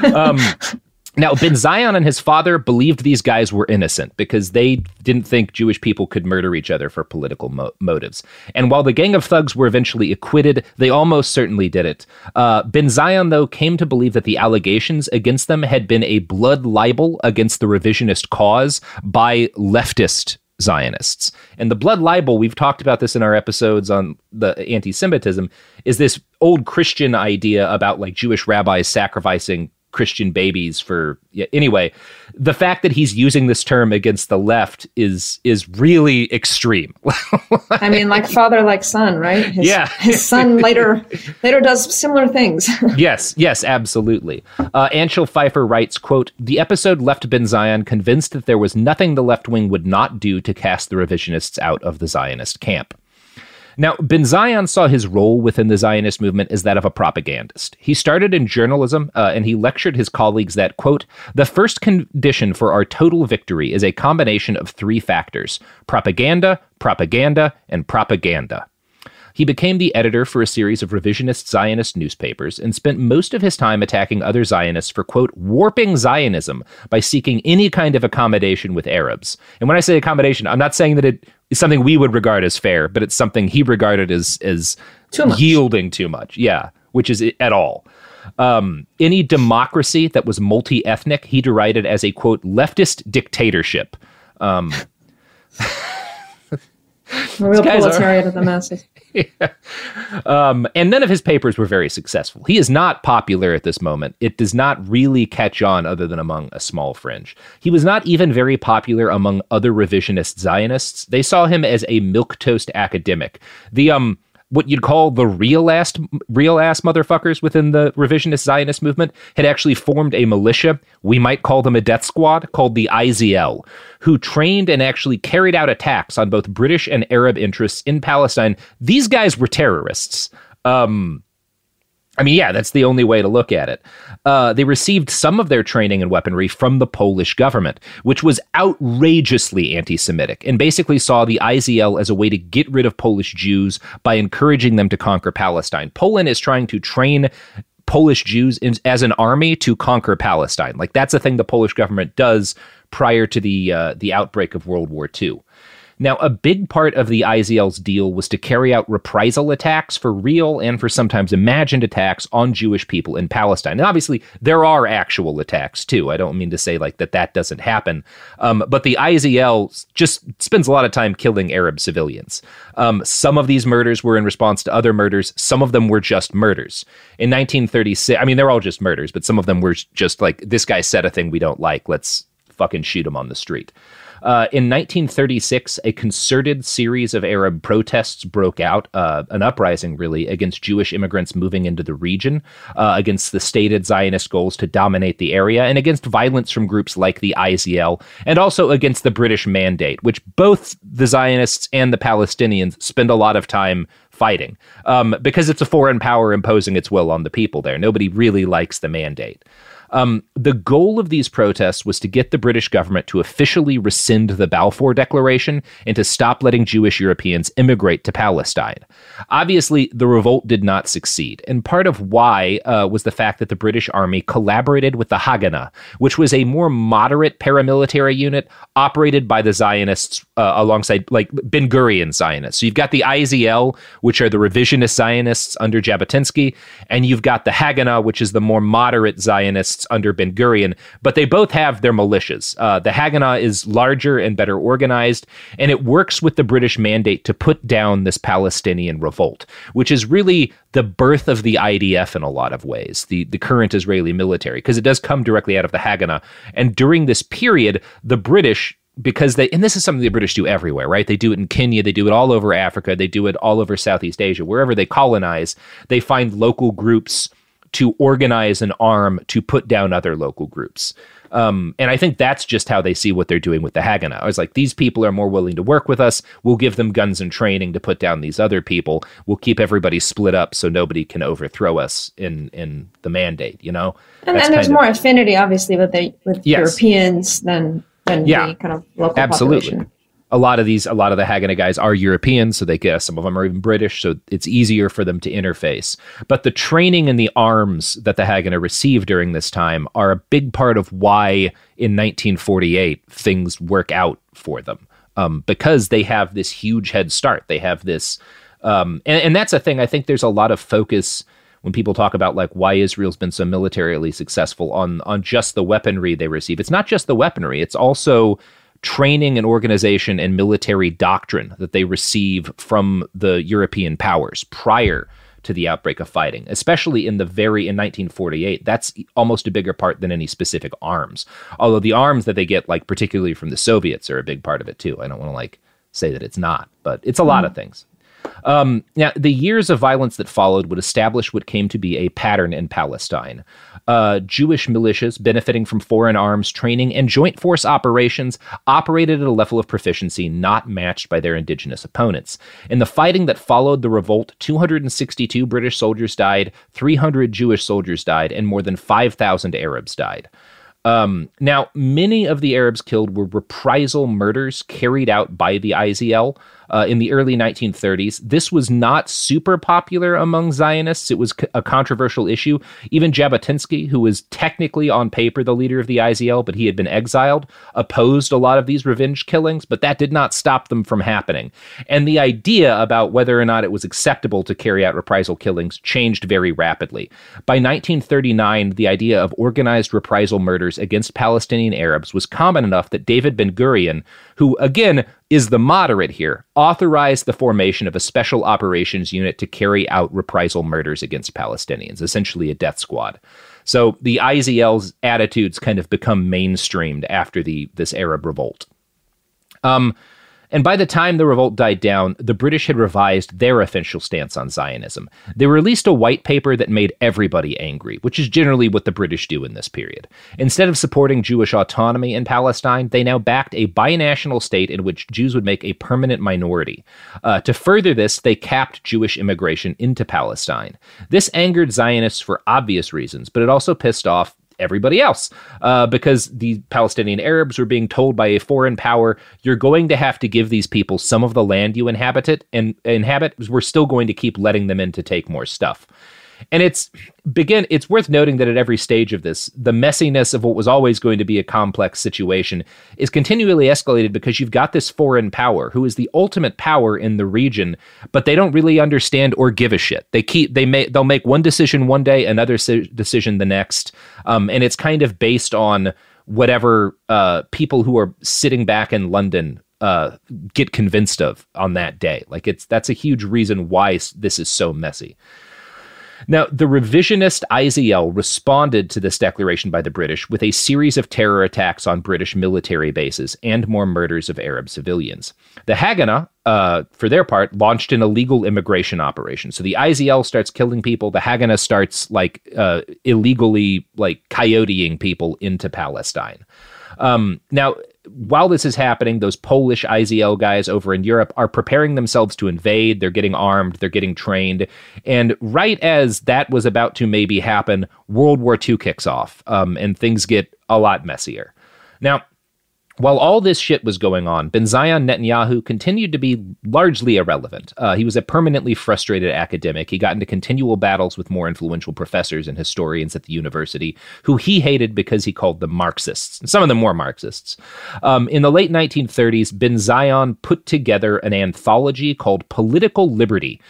Now, Ben Zion and his father believed these guys were innocent because they didn't think Jewish people could murder each other for political motives. And while the gang of thugs were eventually acquitted, they almost certainly did it. Ben Zion, though, came to believe that the allegations against them had been a blood libel against the revisionist cause by leftist Zionists. And the blood libel, we've talked about this in our episodes on the anti-Semitism, is this old Christian idea about like Jewish rabbis sacrificing Christian babies for, anyway, the fact that he's using this term against the left is really extreme. I mean, like father, like son, right? His son later does similar things. Yes, absolutely. Anshel Pfeiffer writes, quote, "The episode left Ben Zion convinced that there was nothing the left wing would not do to cast the revisionists out of the Zionist camp." Now, Ben Zion saw his role within the Zionist movement as that of a propagandist. He started in journalism, and he lectured his colleagues that, quote, "The first condition for our total victory is a combination of three factors: propaganda, propaganda, and propaganda." He became the editor for a series of revisionist Zionist newspapers and spent most of his time attacking other Zionists for, quote, warping Zionism by seeking any kind of accommodation with Arabs. And when I say accommodation, I'm not saying that it is something we would regard as fair, but it's something he regarded as yielding too much. Yeah, which is at all. Any democracy that was multi-ethnic, he derided as a, quote, leftist dictatorship. A real proletariat of the masses. Yeah. And none of his papers were very successful. He is not popular at this moment. It does not really catch on other than among a small fringe. He was not even very popular among other revisionist Zionists. They saw him as a milquetoast academic. The what you'd call the real ass motherfuckers within the revisionist Zionist movement had actually formed a militia. We might call them a death squad, called the IZL, who trained and actually carried out attacks on both British and Arab interests in Palestine. These guys were terrorists. I mean, yeah, that's the only way to look at it. They received some of their training and weaponry from the Polish government, which was outrageously anti-Semitic, and basically saw the IZL as a way to get rid of Polish Jews by encouraging them to conquer Palestine. Poland is trying to train Polish Jews as an army to conquer Palestine. Like, that's a thing the Polish government does prior to the outbreak of World War II. Now, a big part of the IZL's deal was to carry out reprisal attacks for real and for sometimes imagined attacks on Jewish people in Palestine. And obviously, there are actual attacks, too. I don't mean to say like that doesn't happen. But the IZL just spends a lot of time killing Arab civilians. Some of these murders were in response to other murders. Some of them were just murders. In 1936, I mean, they're all just murders, but some of them were just like, this guy said a thing we don't like. Let's fucking shoot them on the street. In 1936, a concerted series of Arab protests broke out, an uprising, really, against Jewish immigrants moving into the region, against the stated Zionist goals to dominate the area, and against violence from groups like the IZL, and also against the British Mandate, which both the Zionists and the Palestinians spend a lot of time fighting, because it's a foreign power imposing its will on the people there. Nobody really likes the Mandate. The goal of these protests was to get the British government to officially rescind the Balfour Declaration and to stop letting Jewish Europeans immigrate to Palestine. Obviously, the revolt did not succeed, and part of why was the fact that the British Army collaborated with the Haganah, which was a more moderate paramilitary unit operated by the Zionists alongside, like, Ben-Gurion Zionists. So you've got the IZL, which are the revisionist Zionists under Jabotinsky, and you've got the Haganah, which is the more moderate Zionists under Ben-Gurion, but they both have their militias. The Haganah is larger and better organized, and it works with the British Mandate to put down this Palestinian revolt, which is really the birth of the IDF in a lot of ways, the current Israeli military, because it does come directly out of the Haganah. And during this period, the British, because and this is something the British do everywhere, right? They do it in Kenya, they do it all over Africa, they do it all over Southeast Asia. Wherever they colonize, they find local groups to organize an arm to put down other local groups. And I think that's just how they see what they're doing with the Haganah. I was like, these people are more willing to work with us. We'll give them guns and training to put down these other people. We'll keep everybody split up so nobody can overthrow us in the Mandate, you know? And there's more affinity, obviously, with Europeans than the kind of local population. A lot of the Haganah guys are Europeans, so some of them are even British, so it's easier for them to interface. But the training and the arms that the Haganah received during this time are a big part of why in 1948 things work out for them, because they have this huge head start. They have this, and that's a thing. I think there's a lot of focus when people talk about like why Israel's been so militarily successful on just the weaponry they receive. It's not just the weaponry; it's also training and organization and military doctrine that they receive from the European powers prior to the outbreak of fighting, especially in 1948. That's almost a bigger part than any specific arms. Although the arms that they get, like particularly from the Soviets, are a big part of it too. I don't want to say that it's not, but it's a lot of things. Now, the years of violence that followed would establish what came to be a pattern in Palestine. Jewish militias benefiting from foreign arms training and joint force operations operated at a level of proficiency not matched by their indigenous opponents. In the fighting that followed the revolt, 262 British soldiers died, 300 Jewish soldiers died, and more than 5,000 Arabs died. Now, many of the Arabs killed were reprisal murders carried out by the IZL in the early 1930s. This was not super popular among Zionists. It was a controversial issue. Even Jabotinsky, who was technically on paper the leader of the IZL, but he had been exiled, opposed a lot of these revenge killings, but that did not stop them from happening. And the idea about whether or not it was acceptable to carry out reprisal killings changed very rapidly. By 1939, the idea of organized reprisal murders against Palestinian Arabs was common enough that David Ben-Gurion, who, again, is the moderate here, authorized the formation of a special operations unit to carry out reprisal murders against Palestinians, essentially a death squad. So the IZL's attitudes kind of become mainstreamed after this Arab revolt. And by the time the revolt died down, the British had revised their official stance on Zionism. They released a white paper that made everybody angry, which is generally what the British do in this period. Instead of supporting Jewish autonomy in Palestine, they now backed a binational state in which Jews would make a permanent minority. To further this, they capped Jewish immigration into Palestine. This angered Zionists for obvious reasons, but it also pissed off everybody else, because the Palestinian Arabs were being told by a foreign power, you're going to have to give these people some of the land you inhabit, we're still going to keep letting them in to take more stuff. And it's worth noting that at every stage of this, the messiness of what was always going to be a complex situation is continually escalated because you've got this foreign power who is the ultimate power in the region, but they don't really understand or give a shit. They'll make one decision one day, another decision the next, and it's kind of based on whatever people who are sitting back in London get convinced of on that day. That's a huge reason why this is so messy. Now, the revisionist IZL responded to this declaration by the British with a series of terror attacks on British military bases and more murders of Arab civilians. The Haganah, for their part, launched an illegal immigration operation. So the IZL starts killing people. The Haganah starts illegally coyoteing people into Palestine. Now, while this is happening, those Polish IZL guys over in Europe are preparing themselves to invade. They're getting armed. They're getting trained. And right as that was about to maybe happen, World War II kicks off, and things get a lot messier. Now, while all this shit was going on, Benzion Netanyahu continued to be largely irrelevant. He was a permanently frustrated academic. He got into continual battles with more influential professors and historians at the university, who he hated because he called them Marxists. Some of them were Marxists. In the late 1930s, Benzion put together an anthology called Political Library,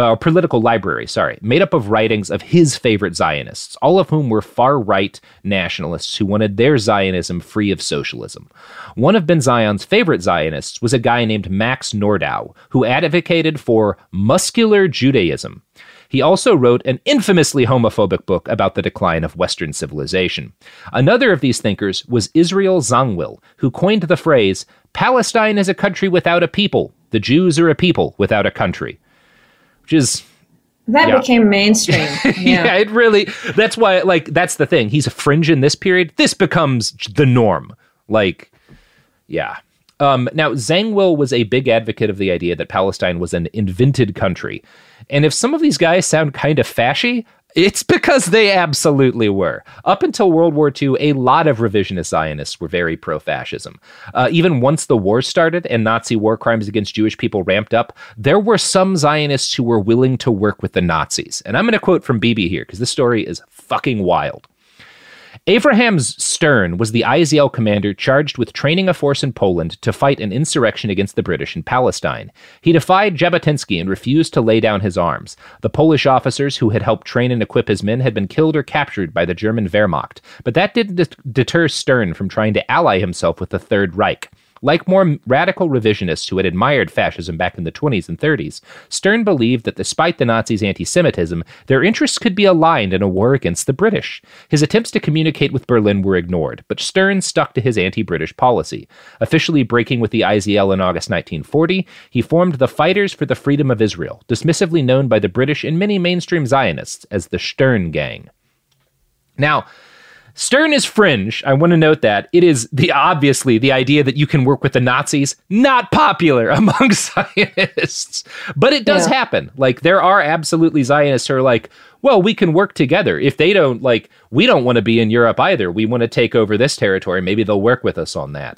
made up of writings of his favorite Zionists, all of whom were far-right nationalists who wanted their Zionism free of socialism. One of Benzion's favorite Zionists was a guy named Max Nordau, who advocated for muscular Judaism. He also wrote an infamously homophobic book about the decline of Western civilization. Another of these thinkers was Israel Zangwill, who coined the phrase, "Palestine is a country without a people. The Jews are a people without a country." Which is... That became mainstream. Yeah, it really... That's why, that's the thing. He's a fringe in this period. This becomes the norm. Yeah. Now, Zangwill was a big advocate of the idea that Palestine was an invented country. And if some of these guys sound kind of fashy, it's because they absolutely were. Up until World War II, a lot of revisionist Zionists were very pro-fascism. Even once the war started and Nazi war crimes against Jewish people ramped up, there were some Zionists who were willing to work with the Nazis. And I'm going to quote from Bibi here, because this story is fucking wild. Abraham Stern was the IZL commander charged with training a force in Poland to fight an insurrection against the British in Palestine. He defied Jabotinsky and refused to lay down his arms. The Polish officers who had helped train and equip his men had been killed or captured by the German Wehrmacht, but that didn't deter Stern from trying to ally himself with the Third Reich. Like more radical revisionists who had admired fascism back in the 20s and 30s, Stern believed that despite the Nazis' anti-Semitism, their interests could be aligned in a war against the British. His attempts to communicate with Berlin were ignored, but Stern stuck to his anti-British policy. Officially breaking with the IZL in August 1940, he formed the Fighters for the Freedom of Israel, dismissively known by the British and many mainstream Zionists as the Stern Gang. Now, Stern is fringe. I want to note that. It is obviously the idea that you can work with the Nazis, not popular among Zionists. But it does happen. There are absolutely Zionists who are well, we can work together. If they don't, we don't want to be in Europe either. We want to take over this territory. Maybe they'll work with us on that.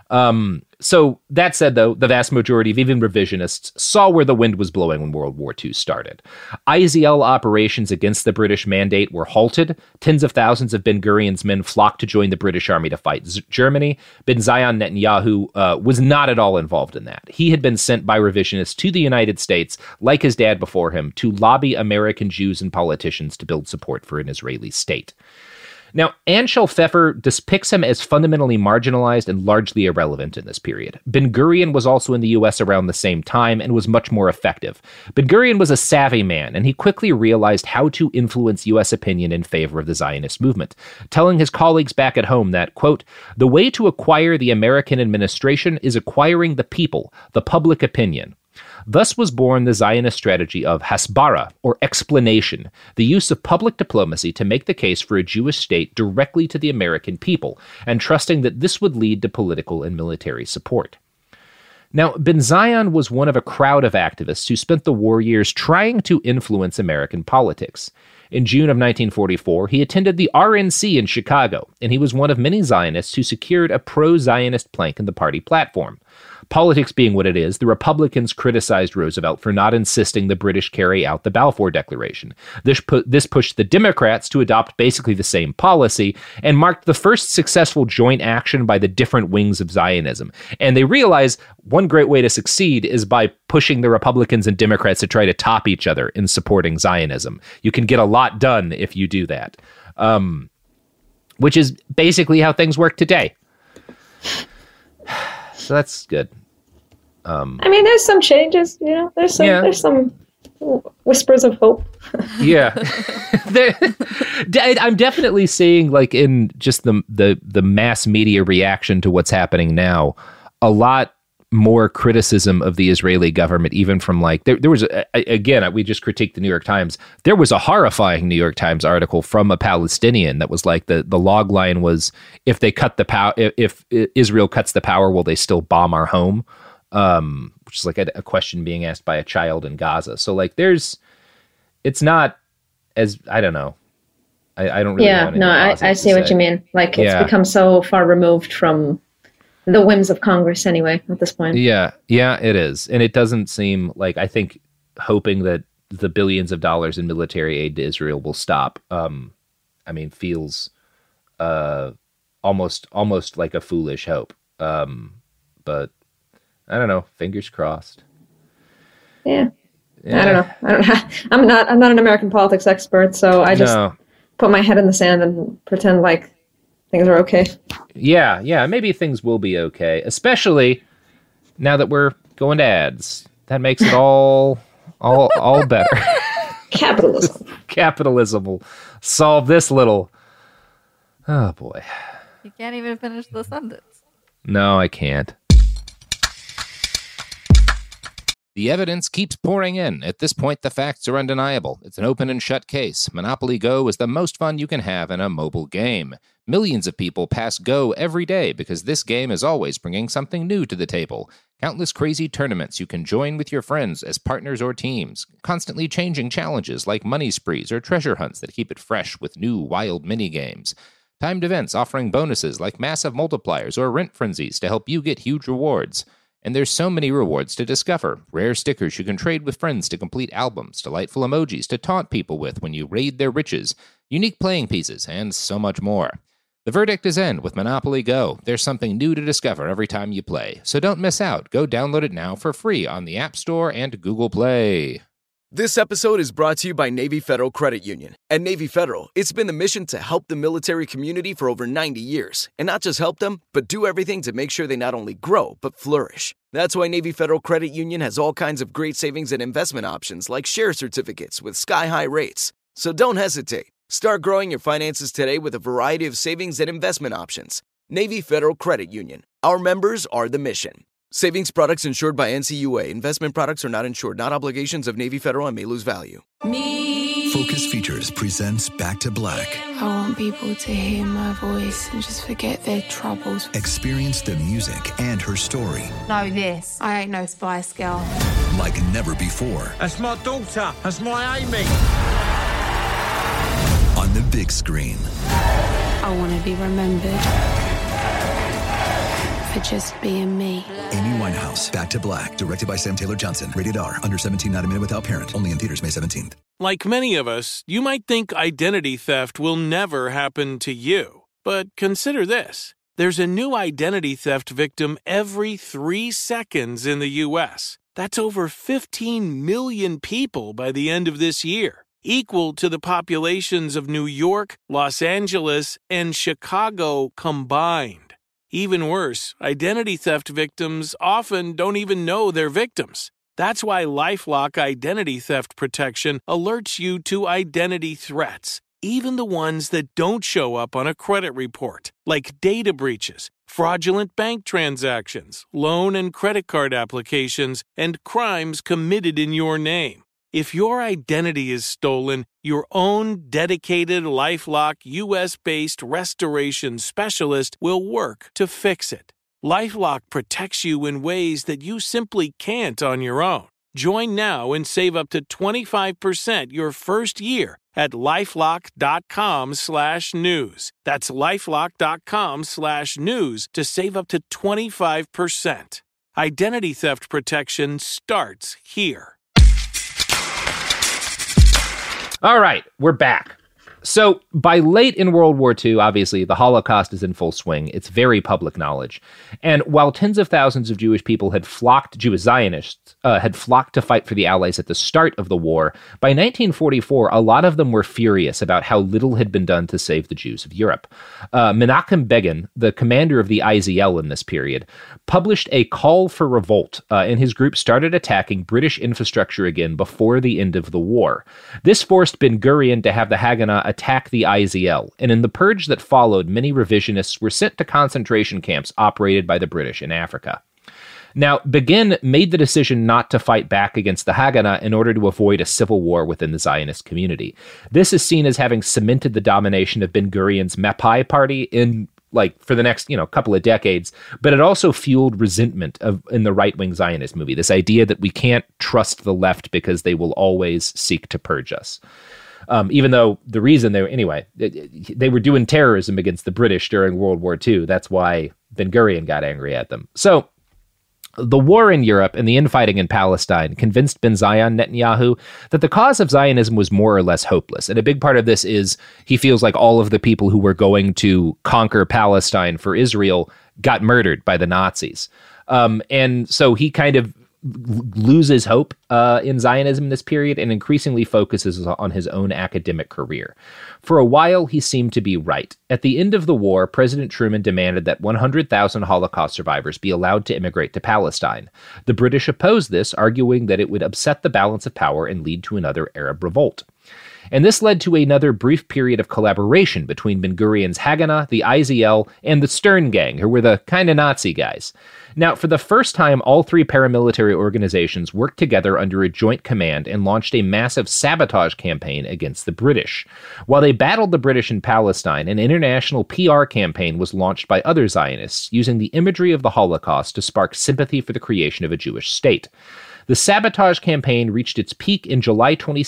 So that said, though, the vast majority of even revisionists saw where the wind was blowing when World War II started. IZL operations against the British mandate were halted. Tens of thousands of Ben-Gurion's men flocked to join the British army to fight Germany. Benzion Netanyahu was not at all involved in that. He had been sent by revisionists to the United States, like his dad before him, to lobby American Jews and politicians to build support for an Israeli state. Now, Anshel Pfeffer depicts him as fundamentally marginalized and largely irrelevant in this period. Ben-Gurion was also in the U.S. around the same time and was much more effective. Ben-Gurion was a savvy man, and he quickly realized how to influence U.S. opinion in favor of the Zionist movement, telling his colleagues back at home that, quote, "The way to acquire the American administration is acquiring the people, the public opinion." Thus was born the Zionist strategy of hasbara, or explanation, the use of public diplomacy to make the case for a Jewish state directly to the American people, and trusting that this would lead to political and military support. Now, Benzion was one of a crowd of activists who spent the war years trying to influence American politics. In June of 1944, he attended the RNC in Chicago, and he was one of many Zionists who secured a pro-Zionist plank in the party platform. Politics being what it is, the Republicans criticized Roosevelt for not insisting the British carry out the Balfour Declaration. This pushed the Democrats to adopt basically the same policy and marked the first successful joint action by the different wings of Zionism. And they realized one great way to succeed is by pushing the Republicans and Democrats to try to top each other in supporting Zionism. You can get a lot done if you do that, which is basically how things work today. So that's good. There's some changes, there's some whispers of hope. Yeah. I'm definitely seeing, like, in just the mass media reaction to what's happening now, a lot more criticism of the Israeli government, even from like, there was, again, we just critiqued the New York Times. There was a horrifying New York Times article from a Palestinian that was like, the log line was, if they cut the power, if Israel cuts the power, will they still bomb our home? Which is like a question being asked by a child in Gaza. So like, it's not as, I don't know. I don't really want I see what you mean. Like, it's become so far removed from the whims of Congress anyway at this point. Yeah, it is. And it doesn't seem like, I think hoping that the billions of dollars in military aid to Israel will stop, feels almost like a foolish hope. But I don't know, fingers crossed. Yeah. I don't know. I'm not an American politics expert, so I just put my head in the sand and pretend like things are okay. Yeah, maybe things will be okay, especially now that we're going to ads. That makes it all better. Capitalism will solve this little. Oh boy. You can't even finish the sentence. No, I can't. The evidence keeps pouring in. At this point, the facts are undeniable. It's an open and shut case. Monopoly Go is the most fun you can have in a mobile game. Millions of people pass Go every day because this game is always bringing something new to the table. Countless crazy tournaments you can join with your friends as partners or teams. Constantly changing challenges like money sprees or treasure hunts that keep it fresh with new wild mini-games. Timed events offering bonuses like massive multipliers or rent frenzies to help you get huge rewards. And there's so many rewards to discover. Rare stickers you can trade with friends to complete albums, delightful emojis to taunt people with when you raid their riches, unique playing pieces, and so much more. The verdict is in with Monopoly Go. There's something new to discover every time you play. So don't miss out. Go download it now for free on the App Store and Google Play. This episode is brought to you by Navy Federal Credit Union. At Navy Federal, it's been the mission to help the military community for over 90 years. And not just help them, but do everything to make sure they not only grow, but flourish. That's why Navy Federal Credit Union has all kinds of great savings and investment options like share certificates with sky-high rates. So don't hesitate. Start growing your finances today with a variety of savings and investment options. Navy Federal Credit Union. Our members are the mission. Savings products insured by NCUA. Investment products are not insured, not obligations of Navy Federal and may lose value. Focus Features presents Back to Black. I want people to hear my voice and just forget their troubles. Experience the music and her story. Know this. I ain't no Spice Girl. Like never before. That's my daughter. That's my Amy. On the big screen. I want to be remembered for just being me. Amy Winehouse, Back to Black, directed by Sam Taylor Johnson. Rated R, under 17, not admitted without parent. Only in theaters May 17th. Like many of us, you might think identity theft will never happen to you. But consider this. There's a new identity theft victim every 3 seconds in the U.S. That's over 15 million people by the end of this year, equal to the populations of New York, Los Angeles, and Chicago combined. Even worse, identity theft victims often don't even know they're victims. That's why LifeLock Identity Theft Protection alerts you to identity threats, even the ones that don't show up on a credit report, like data breaches, fraudulent bank transactions, loan and credit card applications, and crimes committed in your name. If your identity is stolen, your own dedicated LifeLock U.S.-based restoration specialist will work to fix it. LifeLock protects you in ways that you simply can't on your own. Join now and save up to 25% your first year at LifeLock.com/news. That's LifeLock.com/news to save up to 25%. Identity theft protection starts here. All right, we're back. So by late in World War II, obviously, the Holocaust is in full swing. It's very public knowledge. And while tens of thousands of Jewish people Jewish Zionists, had flocked to fight for the Allies at the start of the war, by 1944, a lot of them were furious about how little had been done to save the Jews of Europe. Menachem Begin, the commander of the IZL in this period, published a call for revolt, and his group started attacking British infrastructure again before the end of the war. This forced Ben-Gurion to have the Haganah attack the IZL, and in the purge that followed, many revisionists were sent to concentration camps operated by the British in Africa. Now, Begin made the decision not to fight back against the Haganah in order to avoid a civil war within the Zionist community. This is seen as having cemented the domination of Ben-Gurion's Mapai party for the next, couple of decades, but it also fueled resentment in the right-wing Zionist movie, this idea that we can't trust the left because they will always seek to purge us. Even though the reason they were doing terrorism against the British during World War II. That's why Ben-Gurion got angry at them. So the war in Europe and the infighting in Palestine convinced Benzion Netanyahu that the cause of Zionism was more or less hopeless. And a big part of this is he feels like all of the people who were going to conquer Palestine for Israel got murdered by the Nazis. And so he kind of loses hope in Zionism in this period and increasingly focuses on his own academic career. For a while, he seemed to be right. At the end of the war, President Truman demanded that 100,000 Holocaust survivors be allowed to immigrate to Palestine. The British opposed this, arguing that it would upset the balance of power and lead to another Arab revolt. And this led to another brief period of collaboration between Ben-Gurion's Haganah, the IZL, and the Stern Gang, who were the kind of Nazi guys. Now, for the first time, all three paramilitary organizations worked together under a joint command and launched a massive sabotage campaign against the British. While they battled the British in Palestine, an international PR campaign was launched by other Zionists, using the imagery of the Holocaust to spark sympathy for the creation of a Jewish state. The sabotage campaign reached its peak in July 22,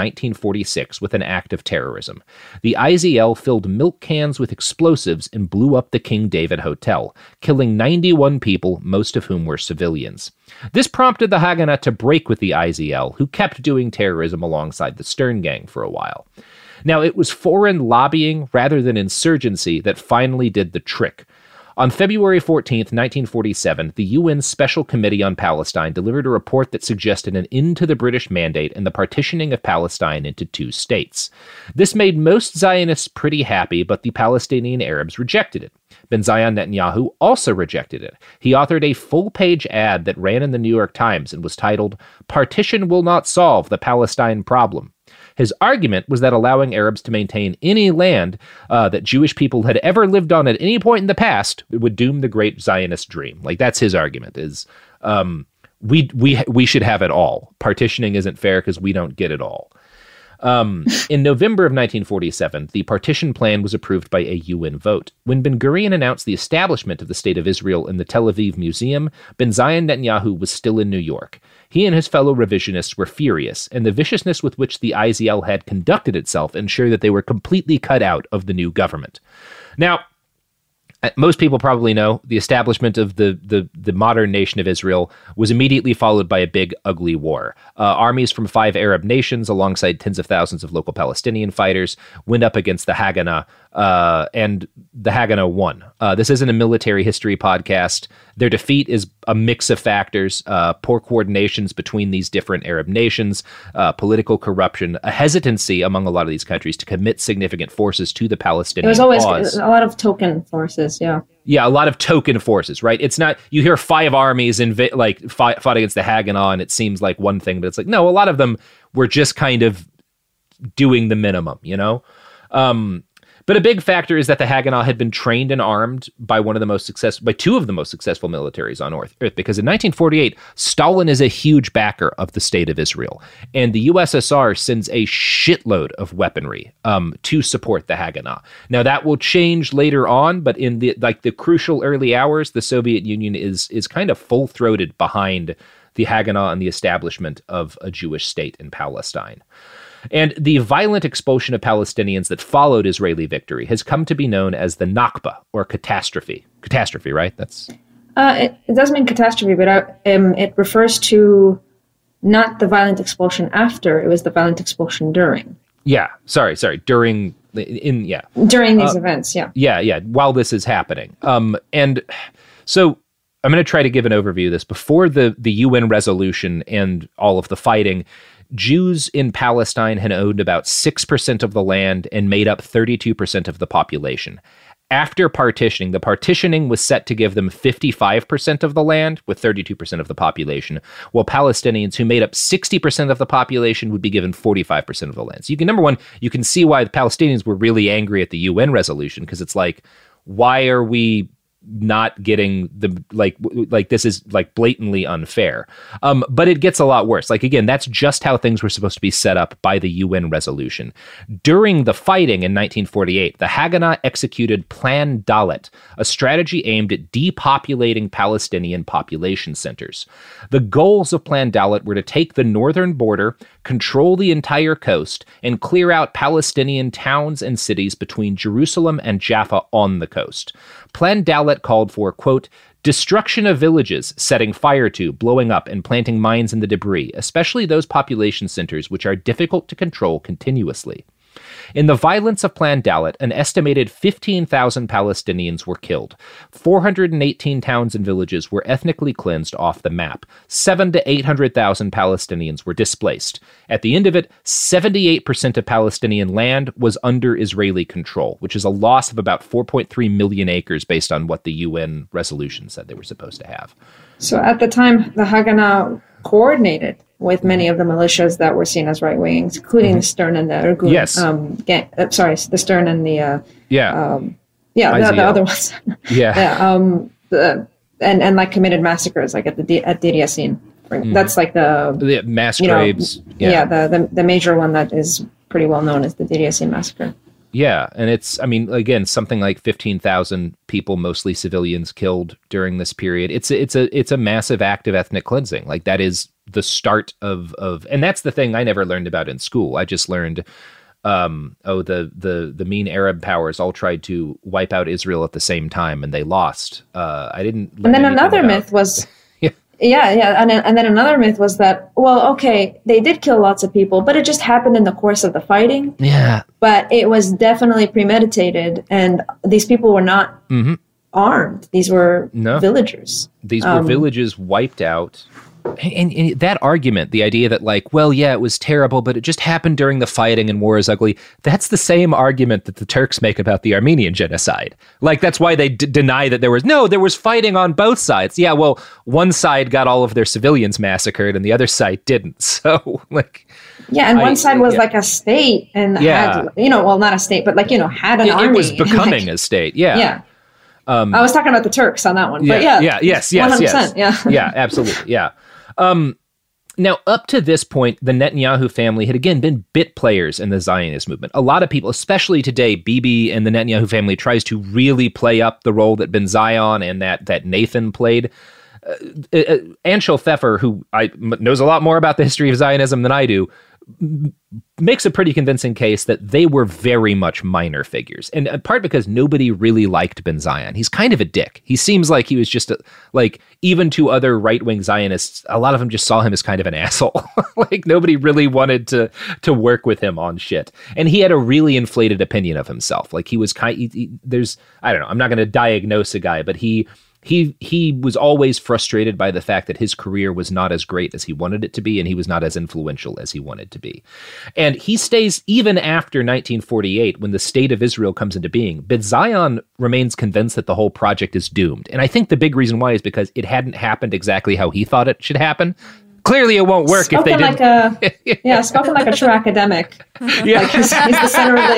1946, with an act of terrorism. The IZL filled milk cans with explosives and blew up the King David Hotel, killing 91 people, most of whom were civilians. This prompted the Haganah to break with the IZL, who kept doing terrorism alongside the Stern Gang for a while. Now, it was foreign lobbying rather than insurgency that finally did the trick. On February 14, 1947, the UN Special Committee on Palestine delivered a report that suggested an end to the British mandate and the partitioning of Palestine into two states. This made most Zionists pretty happy, but the Palestinian Arabs rejected it. Benzion Netanyahu also rejected it. He authored a full-page ad that ran in the New York Times and was titled, "Partition Will Not Solve the Palestine Problem." His argument was that allowing Arabs to maintain any land that Jewish people had ever lived on at any point in the past would doom the great Zionist dream. Like, that's his argument, is we should have it all. Partitioning isn't fair because we don't get it all. In November of 1947, the partition plan was approved by a UN vote. When Ben-Gurion announced the establishment of the State of Israel in the Tel Aviv Museum, Benzion Netanyahu was still in New York. He and his fellow revisionists were furious, and the viciousness with which the IZL had conducted itself ensured that they were completely cut out of the new government. Now, most people probably know the establishment of the modern nation of Israel was immediately followed by a big, ugly war. Armies from 5 Arab nations, alongside tens of thousands of local Palestinian fighters, went up against the Haganah, and the Haganah won. This isn't a military history podcast. Their defeat is a mix of factors: poor coordinations between these different Arab nations, political corruption, a hesitancy among a lot of these countries to commit significant forces to the Palestinian cause. It was always a lot of token forces. Yeah, a lot of token forces, right? It's not, you hear 5 armies fought against the Haganah, and it seems like one thing, but it's like, no, a lot of them were just kind of doing the minimum, you know? But a big factor is that the Haganah had been trained and armed by two of the most successful militaries on Earth, because in 1948, Stalin is a huge backer of the State of Israel, and the USSR sends a shitload of weaponry to support the Haganah. Now, that will change later on, but in the crucial early hours, the Soviet Union is kind of full-throated behind the Haganah and the establishment of a Jewish state in Palestine. And the violent expulsion of Palestinians that followed Israeli victory has come to be known as the Nakba, or catastrophe. Catastrophe, right? That's it does mean catastrophe, but it refers to not the violent expulsion after; it was the violent expulsion during. Yeah, sorry. During During these events, while this is happening. And so I'm going to try to give an overview of this. Before the UN resolution and all of the fighting, Jews in Palestine had owned about 6% of the land and made up 32% of the population. After partitioning, the partitioning was set to give them 55% of the land with 32% of the population, while Palestinians who made up 60% of the population would be given 45% of the land. So number one, you can see why the Palestinians were really angry at the UN resolution, because it's like, why are we not getting the like this is like blatantly unfair. But it gets a lot worse. Like, again, that's just how things were supposed to be set up by the UN resolution. During the fighting in 1948, the Haganah executed Plan Dalet, a strategy aimed at depopulating Palestinian population centers. The goals of Plan Dalet were to take the northern border, control the entire coast, and clear out Palestinian towns and cities between Jerusalem and Jaffa on the coast. Plan Dalet called for, quote, destruction of villages, setting fire to, blowing up, and planting mines in the debris, especially those population centers which are difficult to control continuously. In the violence of Plan Dalet, an estimated 15,000 Palestinians were killed. 418 towns and villages were ethnically cleansed off the map. 700,000 to 800,000 Palestinians were displaced. At the end of it, 78% of Palestinian land was under Israeli control, which is a loss of about 4.3 million acres based on what the UN resolution said they were supposed to have. So at the time, the Haganah coordinated with many of the militias that were seen as right wings, including the Stern and the Irgun. Yes. The Stern and the the other ones. And like committed massacres, like at Deir Yassin. That's like the mass graves. The major one that is pretty well known as the Deir Yassin massacre. Yeah, and it's, I mean, again, something like 15,000 people, mostly civilians, killed during this period. It's a massive act of ethnic cleansing. Like, that is the start of and that's the thing I never learned about in school. I just learned, the mean Arab powers all tried to wipe out Israel at the same time, and they lost. I didn't. And then another myth was. And then another myth was that, well, okay, they did kill lots of people, but it just happened in the course of the fighting. Yeah. But it was definitely premeditated, and these people were not armed. These were villagers. These were villages wiped out. And that argument, the idea that, like, well, yeah, it was terrible, but it just happened during the fighting and war is ugly. That's the same argument that the Turks make about the Armenian genocide. Like, that's why they deny that there was fighting on both sides. Yeah, well, one side got all of their civilians massacred and the other side didn't. So, like... Yeah, and one side was like a state and had, not a state, but had an army. It was becoming a state, Yeah. I was talking about the Turks on that one, but yes, 100%, yeah, absolutely, yeah. Now, up to this point, the Netanyahu family had again been bit players in the Zionist movement. A lot of people, especially today, Bibi and the Netanyahu family tries to really play up the role that Ben Zion and that Nathan played. Anshel Pfeffer, who knows a lot more about the history of Zionism than I do, makes a pretty convincing case that they were very much minor figures. And in part because nobody really liked Ben Zion. He's kind of a dick. He seems like he was just even to other right-wing Zionists, a lot of them just saw him as kind of an asshole. Like, nobody really wanted to work with him on shit. And he had a really inflated opinion of himself. Like, he was I don't know, I'm not going to diagnose a guy, but he was always frustrated by the fact that his career was not as great as he wanted it to be, and he was not as influential as he wanted to be. And he stays even after 1948, when the State of Israel comes into being. Ben Zion remains convinced that the whole project is doomed. And I think the big reason why is because it hadn't happened exactly how he thought it should happen. Clearly, it won't work if they didn't. Spoken like a true academic. Yeah. Like he's the center of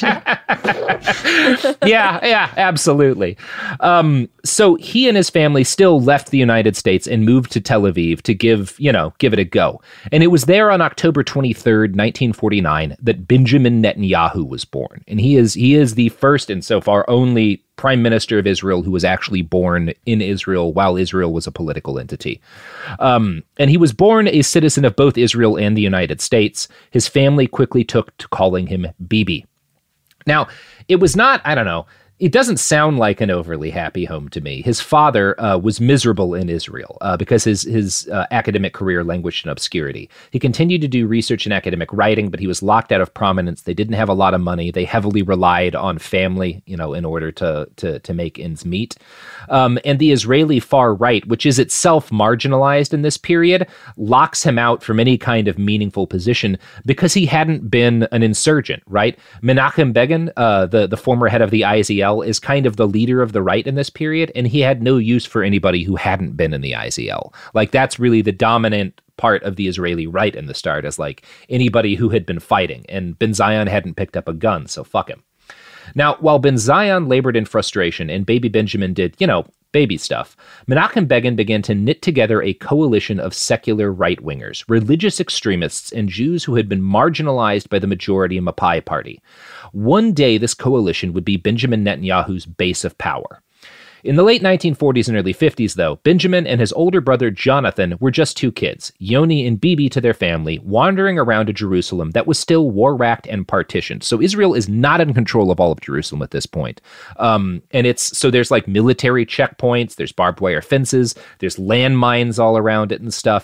the attention. Yeah, absolutely. So he and his family still left the United States and moved to Tel Aviv to give it a go. And it was there on October 23rd, 1949, that Benjamin Netanyahu was born. And he is the first and so far only Prime Minister of Israel who was actually born in Israel while Israel was a political entity. And he was born a citizen of both Israel and the United States. His family quickly took to calling him Bibi. Now, it was not, it doesn't sound like an overly happy home to me. His father was miserable in Israel because his academic career languished in obscurity. He continued to do research and academic writing, but he was locked out of prominence. They didn't have a lot of money. They heavily relied on family, in order to make ends meet. And the Israeli far right, which is itself marginalized in this period, locks him out from any kind of meaningful position because he hadn't been an insurgent, right? Menachem Begin, the former head of the IZL, is kind of the leader of the right in this period, and he had no use for anybody who hadn't been in the IZL. Like, that's really the dominant part of the Israeli right in the start, as like anybody who had been fighting, and Ben Zion hadn't picked up a gun, so fuck him. Now, while Ben Zion labored in frustration and baby Benjamin did, baby stuff, Menachem Begin began to knit together a coalition of secular right-wingers, religious extremists, and Jews who had been marginalized by the majority Mapai party. One day, this coalition would be Benjamin Netanyahu's base of power. In the late 1940s and early 50s, though, Benjamin and his older brother Jonathan were just two kids, Yoni and Bibi to their family, wandering around a Jerusalem that was still war-racked and partitioned. So Israel is not in control of all of Jerusalem at this point. And there's like military checkpoints, there's barbed wire fences, there's landmines all around it and stuff.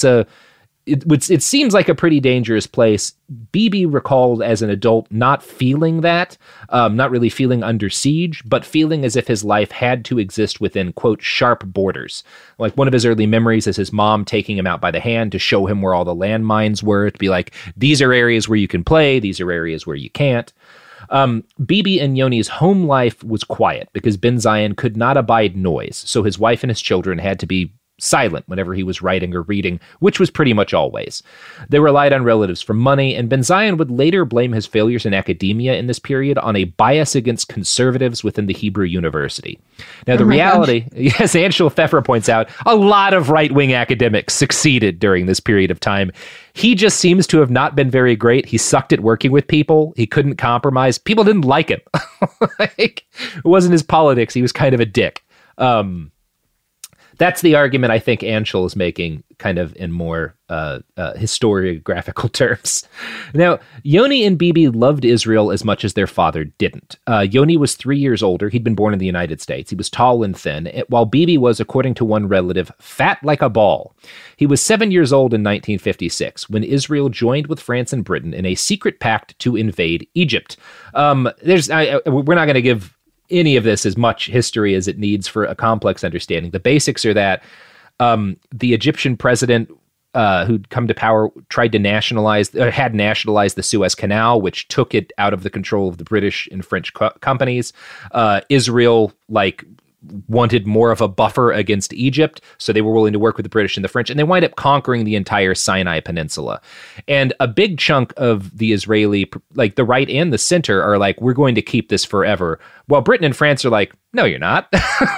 It seems like a pretty dangerous place. Bibi recalled as an adult not feeling that, not really feeling under siege, but feeling as if his life had to exist within, quote, sharp borders. Like, one of his early memories is his mom taking him out by the hand to show him where all the landmines were, to be like, these are areas where you can play, these are areas where you can't. Bibi and Yoni's home life was quiet because Ben Zion could not abide noise, so his wife and his children had to be silent whenever he was writing or reading, which was pretty much always. They relied on relatives for money, and Ben Zion would later blame his failures in academia in this period on a bias against conservatives within the Hebrew University. Now, the reality, as Anshel Pfeffer points out, a lot of right-wing academics succeeded during this period of time. He just seems to have not been very great. He sucked at working with people. He couldn't compromise. People didn't like him. It wasn't his politics. He was kind of a dick. That's the argument I think Anshel is making, kind of in more historiographical terms. Now, Yoni and Bibi loved Israel as much as their father didn't. Yoni was 3 years older. He'd been born in the United States. He was tall and thin, while Bibi was, according to one relative, fat like a ball. He was 7 years old in 1956 when Israel joined with France and Britain in a secret pact to invade Egypt. We're not going to give any of this as much history as it needs for a complex understanding. The basics are that the Egyptian president who'd come to power had nationalized the Suez Canal, which took it out of the control of the British and French companies. Israel, wanted more of a buffer against Egypt, so they were willing to work with the British and the French, and they wind up conquering the entire Sinai Peninsula. And a big chunk of the Israeli, the right and the center, are like, we're going to keep this forever, while Britain and France are like, no, you're not.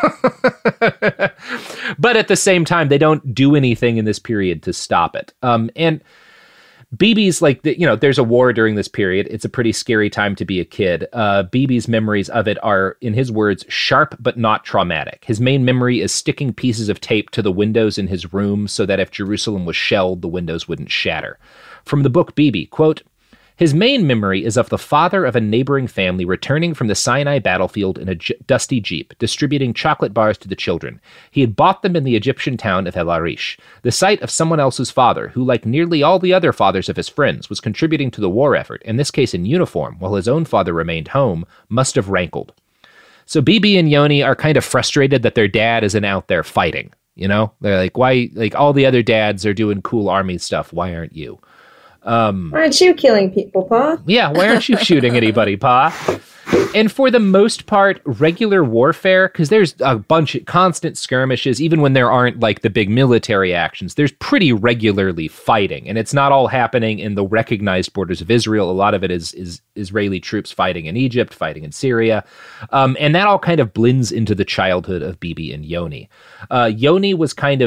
But at the same time, they don't do anything in this period to stop it. And Bibi's there's a war during this period. It's a pretty scary time to be a kid. Bibi's memories of it are, in his words, sharp but not traumatic. His main memory is sticking pieces of tape to the windows in his room so that if Jerusalem was shelled, the windows wouldn't shatter. From the book Bibi, quote, his main memory is of the father of a neighboring family returning from the Sinai battlefield in a dusty jeep, distributing chocolate bars to the children. He had bought them in the Egyptian town of El Arish, the site of someone else's father, who, like nearly all the other fathers of his friends, was contributing to the war effort, in this case in uniform, while his own father remained home, must have rankled. So Bibi and Yoni are kind of frustrated that their dad isn't out there fighting, They're like, why, all the other dads are doing cool army stuff, why aren't you? Why aren't you killing people, Pa? Yeah, why aren't you shooting anybody, Pa? And for the most part, regular warfare, because there's a bunch of constant skirmishes, even when there aren't the big military actions, there's pretty regularly fighting. And it's not all happening in the recognized borders of Israel. A lot of it is Israeli troops fighting in Egypt, fighting in Syria. And that all kind of blends into the childhood of Bibi and Yoni. Yoni was kind of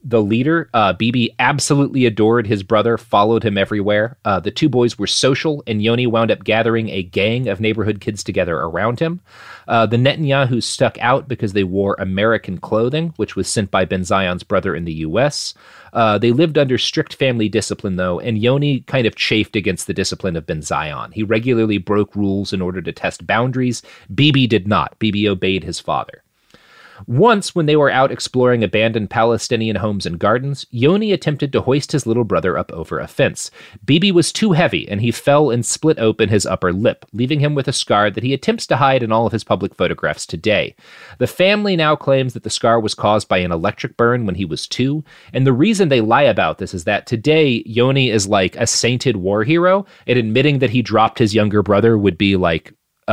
the leader. Bibi absolutely adored his brother, followed him everywhere. The two boys were social, and Yoni wound up gathering a gang of neighborhood kids together around him. The Netanyahus stuck out because they wore American clothing, which was sent by Ben Zion's brother in the U.S. They lived under strict family discipline, though, and Yoni kind of chafed against the discipline of Ben Zion. He regularly broke rules in order to test boundaries. Bibi did not. Bibi obeyed his father. Once, when they were out exploring abandoned Palestinian homes and gardens, Yoni attempted to hoist his little brother up over a fence. Bibi was too heavy, and he fell and split open his upper lip, leaving him with a scar that he attempts to hide in all of his public photographs today. The family now claims that the scar was caused by an electric burn when he was 2, and the reason they lie about this is that today, Yoni is like a sainted war hero, and admitting that he dropped his younger brother would be like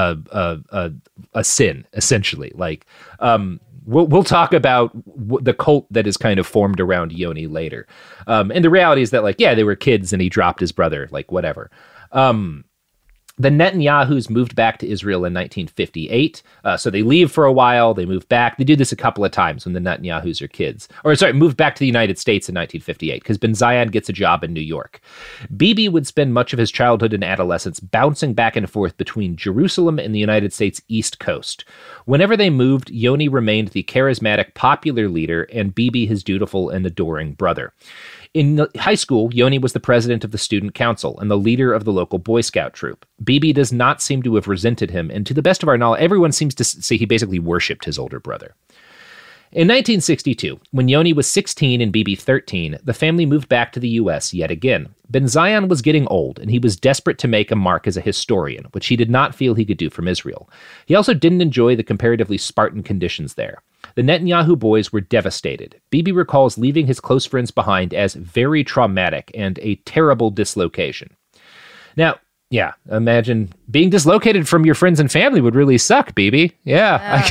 a sin, essentially. Like, We'll talk about the cult that is kind of formed around Yoni later. And the reality is that, like, yeah, they were kids and he dropped his brother, like, whatever. The Netanyahus moved back to Israel in 1958. So they leave for a while, they move back. They do this a couple of times when the Netanyahus are kids. Moved back to the United States in 1958, because Ben Zion gets a job in New York. Bibi would spend much of his childhood and adolescence bouncing back and forth between Jerusalem and the United States East Coast. Whenever they moved, Yoni remained the charismatic, popular leader, and Bibi his dutiful and adoring brother. In high school, Yoni was the president of the student council and the leader of the local Boy Scout troop. Bibi does not seem to have resented him, and to the best of our knowledge, everyone seems to say he basically worshipped his older brother. In 1962, when Yoni was 16 and Bibi 13, the family moved back to the U.S. yet again. Ben Zion was getting old, and he was desperate to make a mark as a historian, which he did not feel he could do from Israel. He also didn't enjoy the comparatively Spartan conditions there. The Netanyahu boys were devastated. Bibi recalls leaving his close friends behind as very traumatic and a terrible dislocation. Now, yeah, imagine being dislocated from your friends and family would really suck, Bibi. Yeah.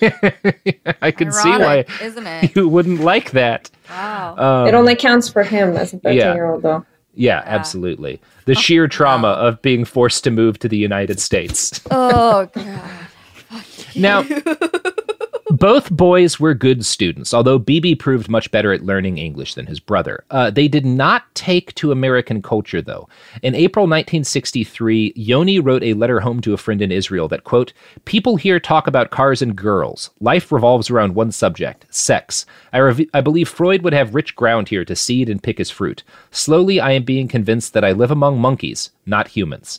I can see why isn't it? You wouldn't like that. Wow. It only counts for him as a 13-year-old, though. Yeah, absolutely. The sheer trauma of being forced to move to the United States. Oh, God. Now, both boys were good students, although Bibi proved much better at learning English than his brother. They did not take to American culture, though. In April 1963, Yoni wrote a letter home to a friend in Israel that, quote, "People here talk about cars and girls. Life revolves around one subject, sex. I believe Freud would have rich ground here to seed and pick his fruit. Slowly, I am being convinced that I live among monkeys, not humans."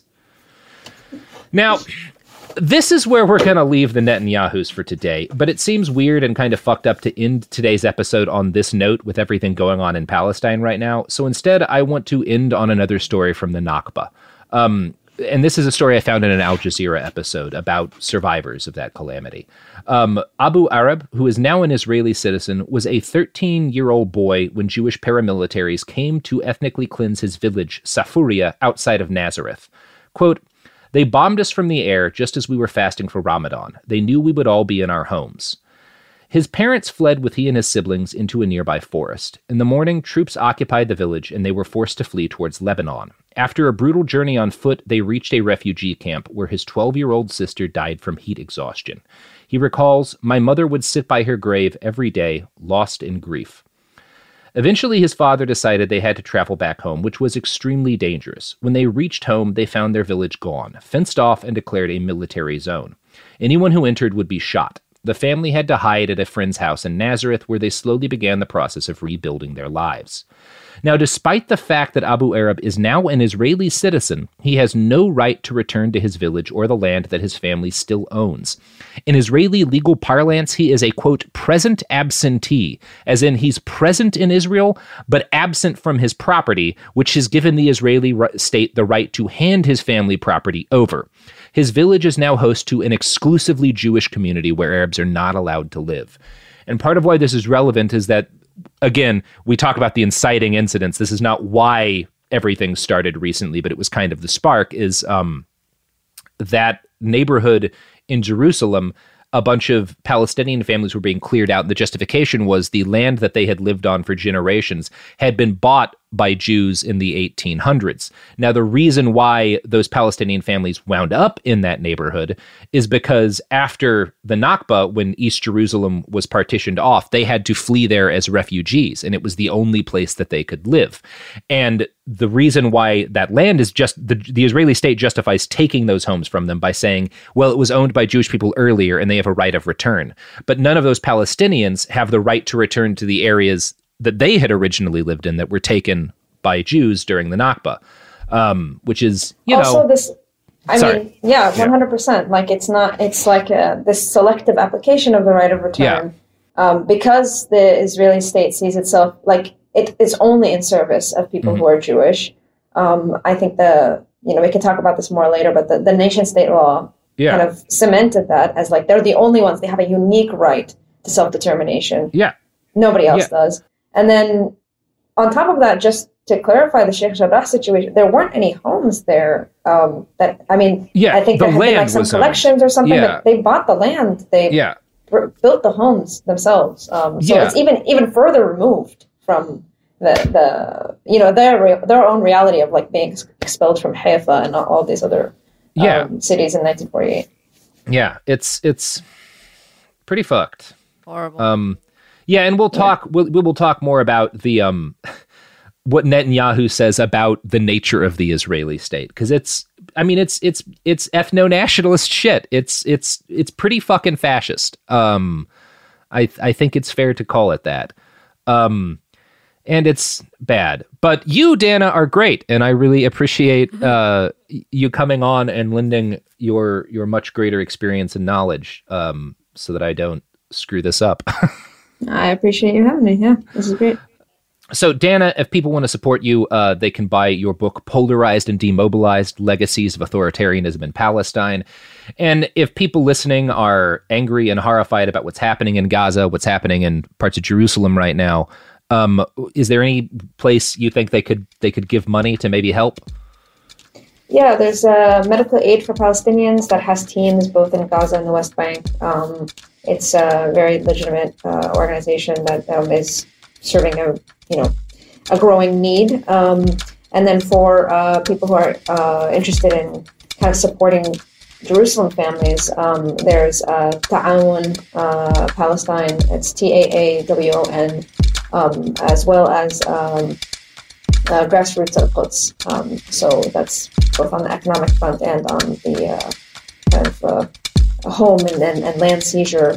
Now, this is where we're going to leave the Netanyahus for today, but it seems weird and kind of fucked up to end today's episode on this note with everything going on in Palestine right now. So instead, I want to end on another story from the Nakba. And this is a story I found in an Al Jazeera episode about survivors of that calamity. Abu Arab, who is now an Israeli citizen, was a 13-year-old boy when Jewish paramilitaries came to ethnically cleanse his village, Safuria, outside of Nazareth. Quote, "They bombed us from the air just as we were fasting for Ramadan. They knew we would all be in our homes." His parents fled with he and his siblings into a nearby forest. In the morning, troops occupied the village and they were forced to flee towards Lebanon. After a brutal journey on foot, they reached a refugee camp where his 12-year-old sister died from heat exhaustion. He recalls, "My mother would sit by her grave every day, lost in grief." Eventually, his father decided they had to travel back home, which was extremely dangerous. When they reached home, they found their village gone, fenced off and declared a military zone. Anyone who entered would be shot. The family had to hide at a friend's house in Nazareth, where they slowly began the process of rebuilding their lives. Now, despite the fact that Abu Arab is now an Israeli citizen, he has no right to return to his village or the land that his family still owns. In Israeli legal parlance, he is a, quote, present absentee, as in he's present in Israel, but absent from his property, which has given the Israeli state the right to hand his family property over. His village is now host to an exclusively Jewish community where Arabs are not allowed to live. And part of why this is relevant is that, again, we talk about the inciting incidents. This is not why everything started recently, but it was kind of the spark, is that neighborhood in Jerusalem, a bunch of Palestinian families were being cleared out. And the justification was the land that they had lived on for generations had been bought by Jews in the 1800s. Now, the reason why those Palestinian families wound up in that neighborhood is because after the Nakba, when East Jerusalem was partitioned off, they had to flee there as refugees, and it was the only place that they could live. And the reason why that land is just, the Israeli state justifies taking those homes from them by saying, well, it was owned by Jewish people earlier and they have a right of return. But none of those Palestinians have the right to return to the areas that they had originally lived in that were taken by Jews during the Nakba, which is, you know... This, I mean, 100%. Like, it's like this selective application of the right of return. Because the Israeli state sees itself, like, it's only in service of people who are Jewish. I think we can talk about this more later, but the nation state law kind of cemented that as like, they're the only ones, they have a unique right to self-determination. Nobody else does. And then on top of that, just to clarify the Sheikh Jarrah situation, there weren't any homes there. I think there had been like some collections or something, but they bought the land. They built the homes themselves. So it's even further removed from their own reality of like being expelled from Haifa and all these other cities in 1948. Yeah, it's pretty fucked. Horrible. And we'll talk. We will talk more about the what Netanyahu says about the nature of the Israeli state, because it's ethno-nationalist shit. It's pretty fucking fascist. I think it's fair to call it that. And it's bad. But you, Dana, are great, and I really appreciate you coming on and lending your much greater experience and knowledge so that I don't screw this up. I appreciate you having me. Yeah, this is great. So, Dana, if people want to support you, they can buy your book, Polarized and Demobilized, Legacies of Authoritarianism in Palestine. And if people listening are angry and horrified about what's happening in Gaza, what's happening in parts of Jerusalem right now, is there any place you think they could give money to maybe help? Yeah, there's Medical Aid for Palestinians that has teams both in Gaza and the West Bank. It's a very legitimate organization that is serving a growing need. And then for people who are interested in kind of supporting Jerusalem families, there's Ta'awun Palestine. It's TAAWON. As well as Grassroots Al-Quds. So that's both on the economic front and on the kind of home and land seizure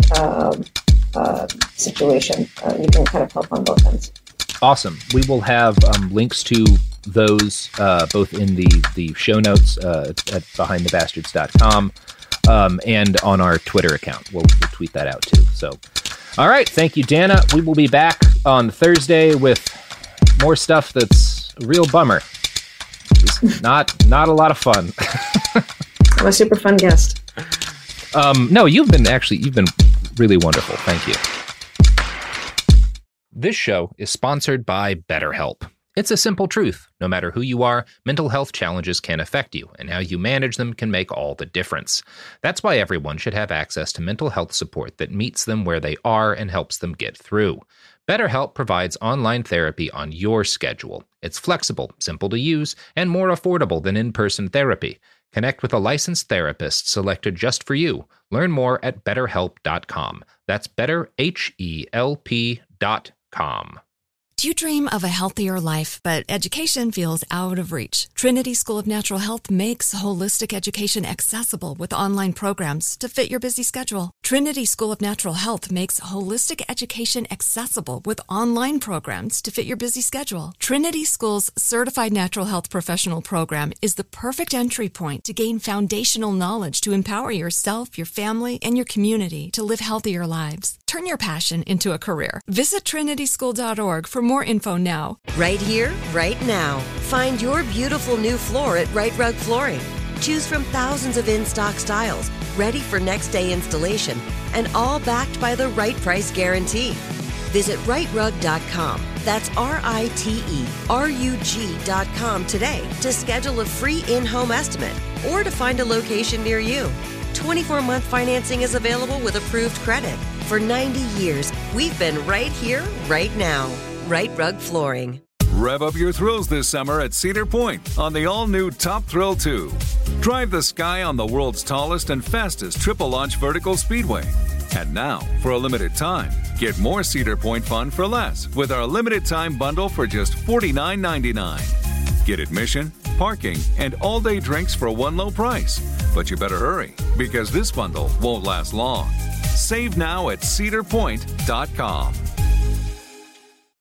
situation. You can kind of help on both ends. Awesome. We will have links to those both in the show notes at behindthebastards.com and on our Twitter account. We'll tweet that out too. So, all right. Thank you, Dana. We will be back on Thursday with more stuff that's a real bummer. It's not a lot of fun. I'm a super fun guest. No, you've been really wonderful. Thank you. This show is sponsored by BetterHelp. It's a simple truth. No matter who you are, mental health challenges can affect you, and how you manage them can make all the difference. That's why everyone should have access to mental health support that meets them where they are and helps them get through. BetterHelp provides online therapy on your schedule. It's flexible, simple to use, and more affordable than in-person therapy. Connect with a licensed therapist selected just for you. Learn more at BetterHelp.com. That's BetterHelp.com. Do you dream of a healthier life, but education feels out of reach? Trinity School of Natural Health makes holistic education accessible with online programs to fit your busy schedule. Trinity School of Natural Health makes holistic education accessible with online programs to fit your busy schedule. Trinity School's Certified Natural Health Professional Program is the perfect entry point to gain foundational knowledge to empower yourself, your family, and your community to live healthier lives. Turn your passion into a career. Visit trinityschool.org for more info now. Right here, right now. Find your beautiful new floor at Right Rug Flooring. Choose from thousands of in-stock styles, ready for next day installation, and all backed by the right price guarantee. Visit rightrug.com. That's RITERUG.com today to schedule a free in-home estimate or to find a location near you. 24-month financing is available with approved credit. For 90 years, we've been right here, right now. Right Rug Flooring. Rev up your thrills this summer at Cedar Point on the all-new Top Thrill 2. Drive the sky on the world's tallest and fastest triple-launch vertical speedway. And now, for a limited time, get more Cedar Point fun for less with our limited-time bundle for just $49.99. Get admission, parking, and all-day drinks for one low price. But you better hurry, because this bundle won't last long. Save now at cedarpoint.com.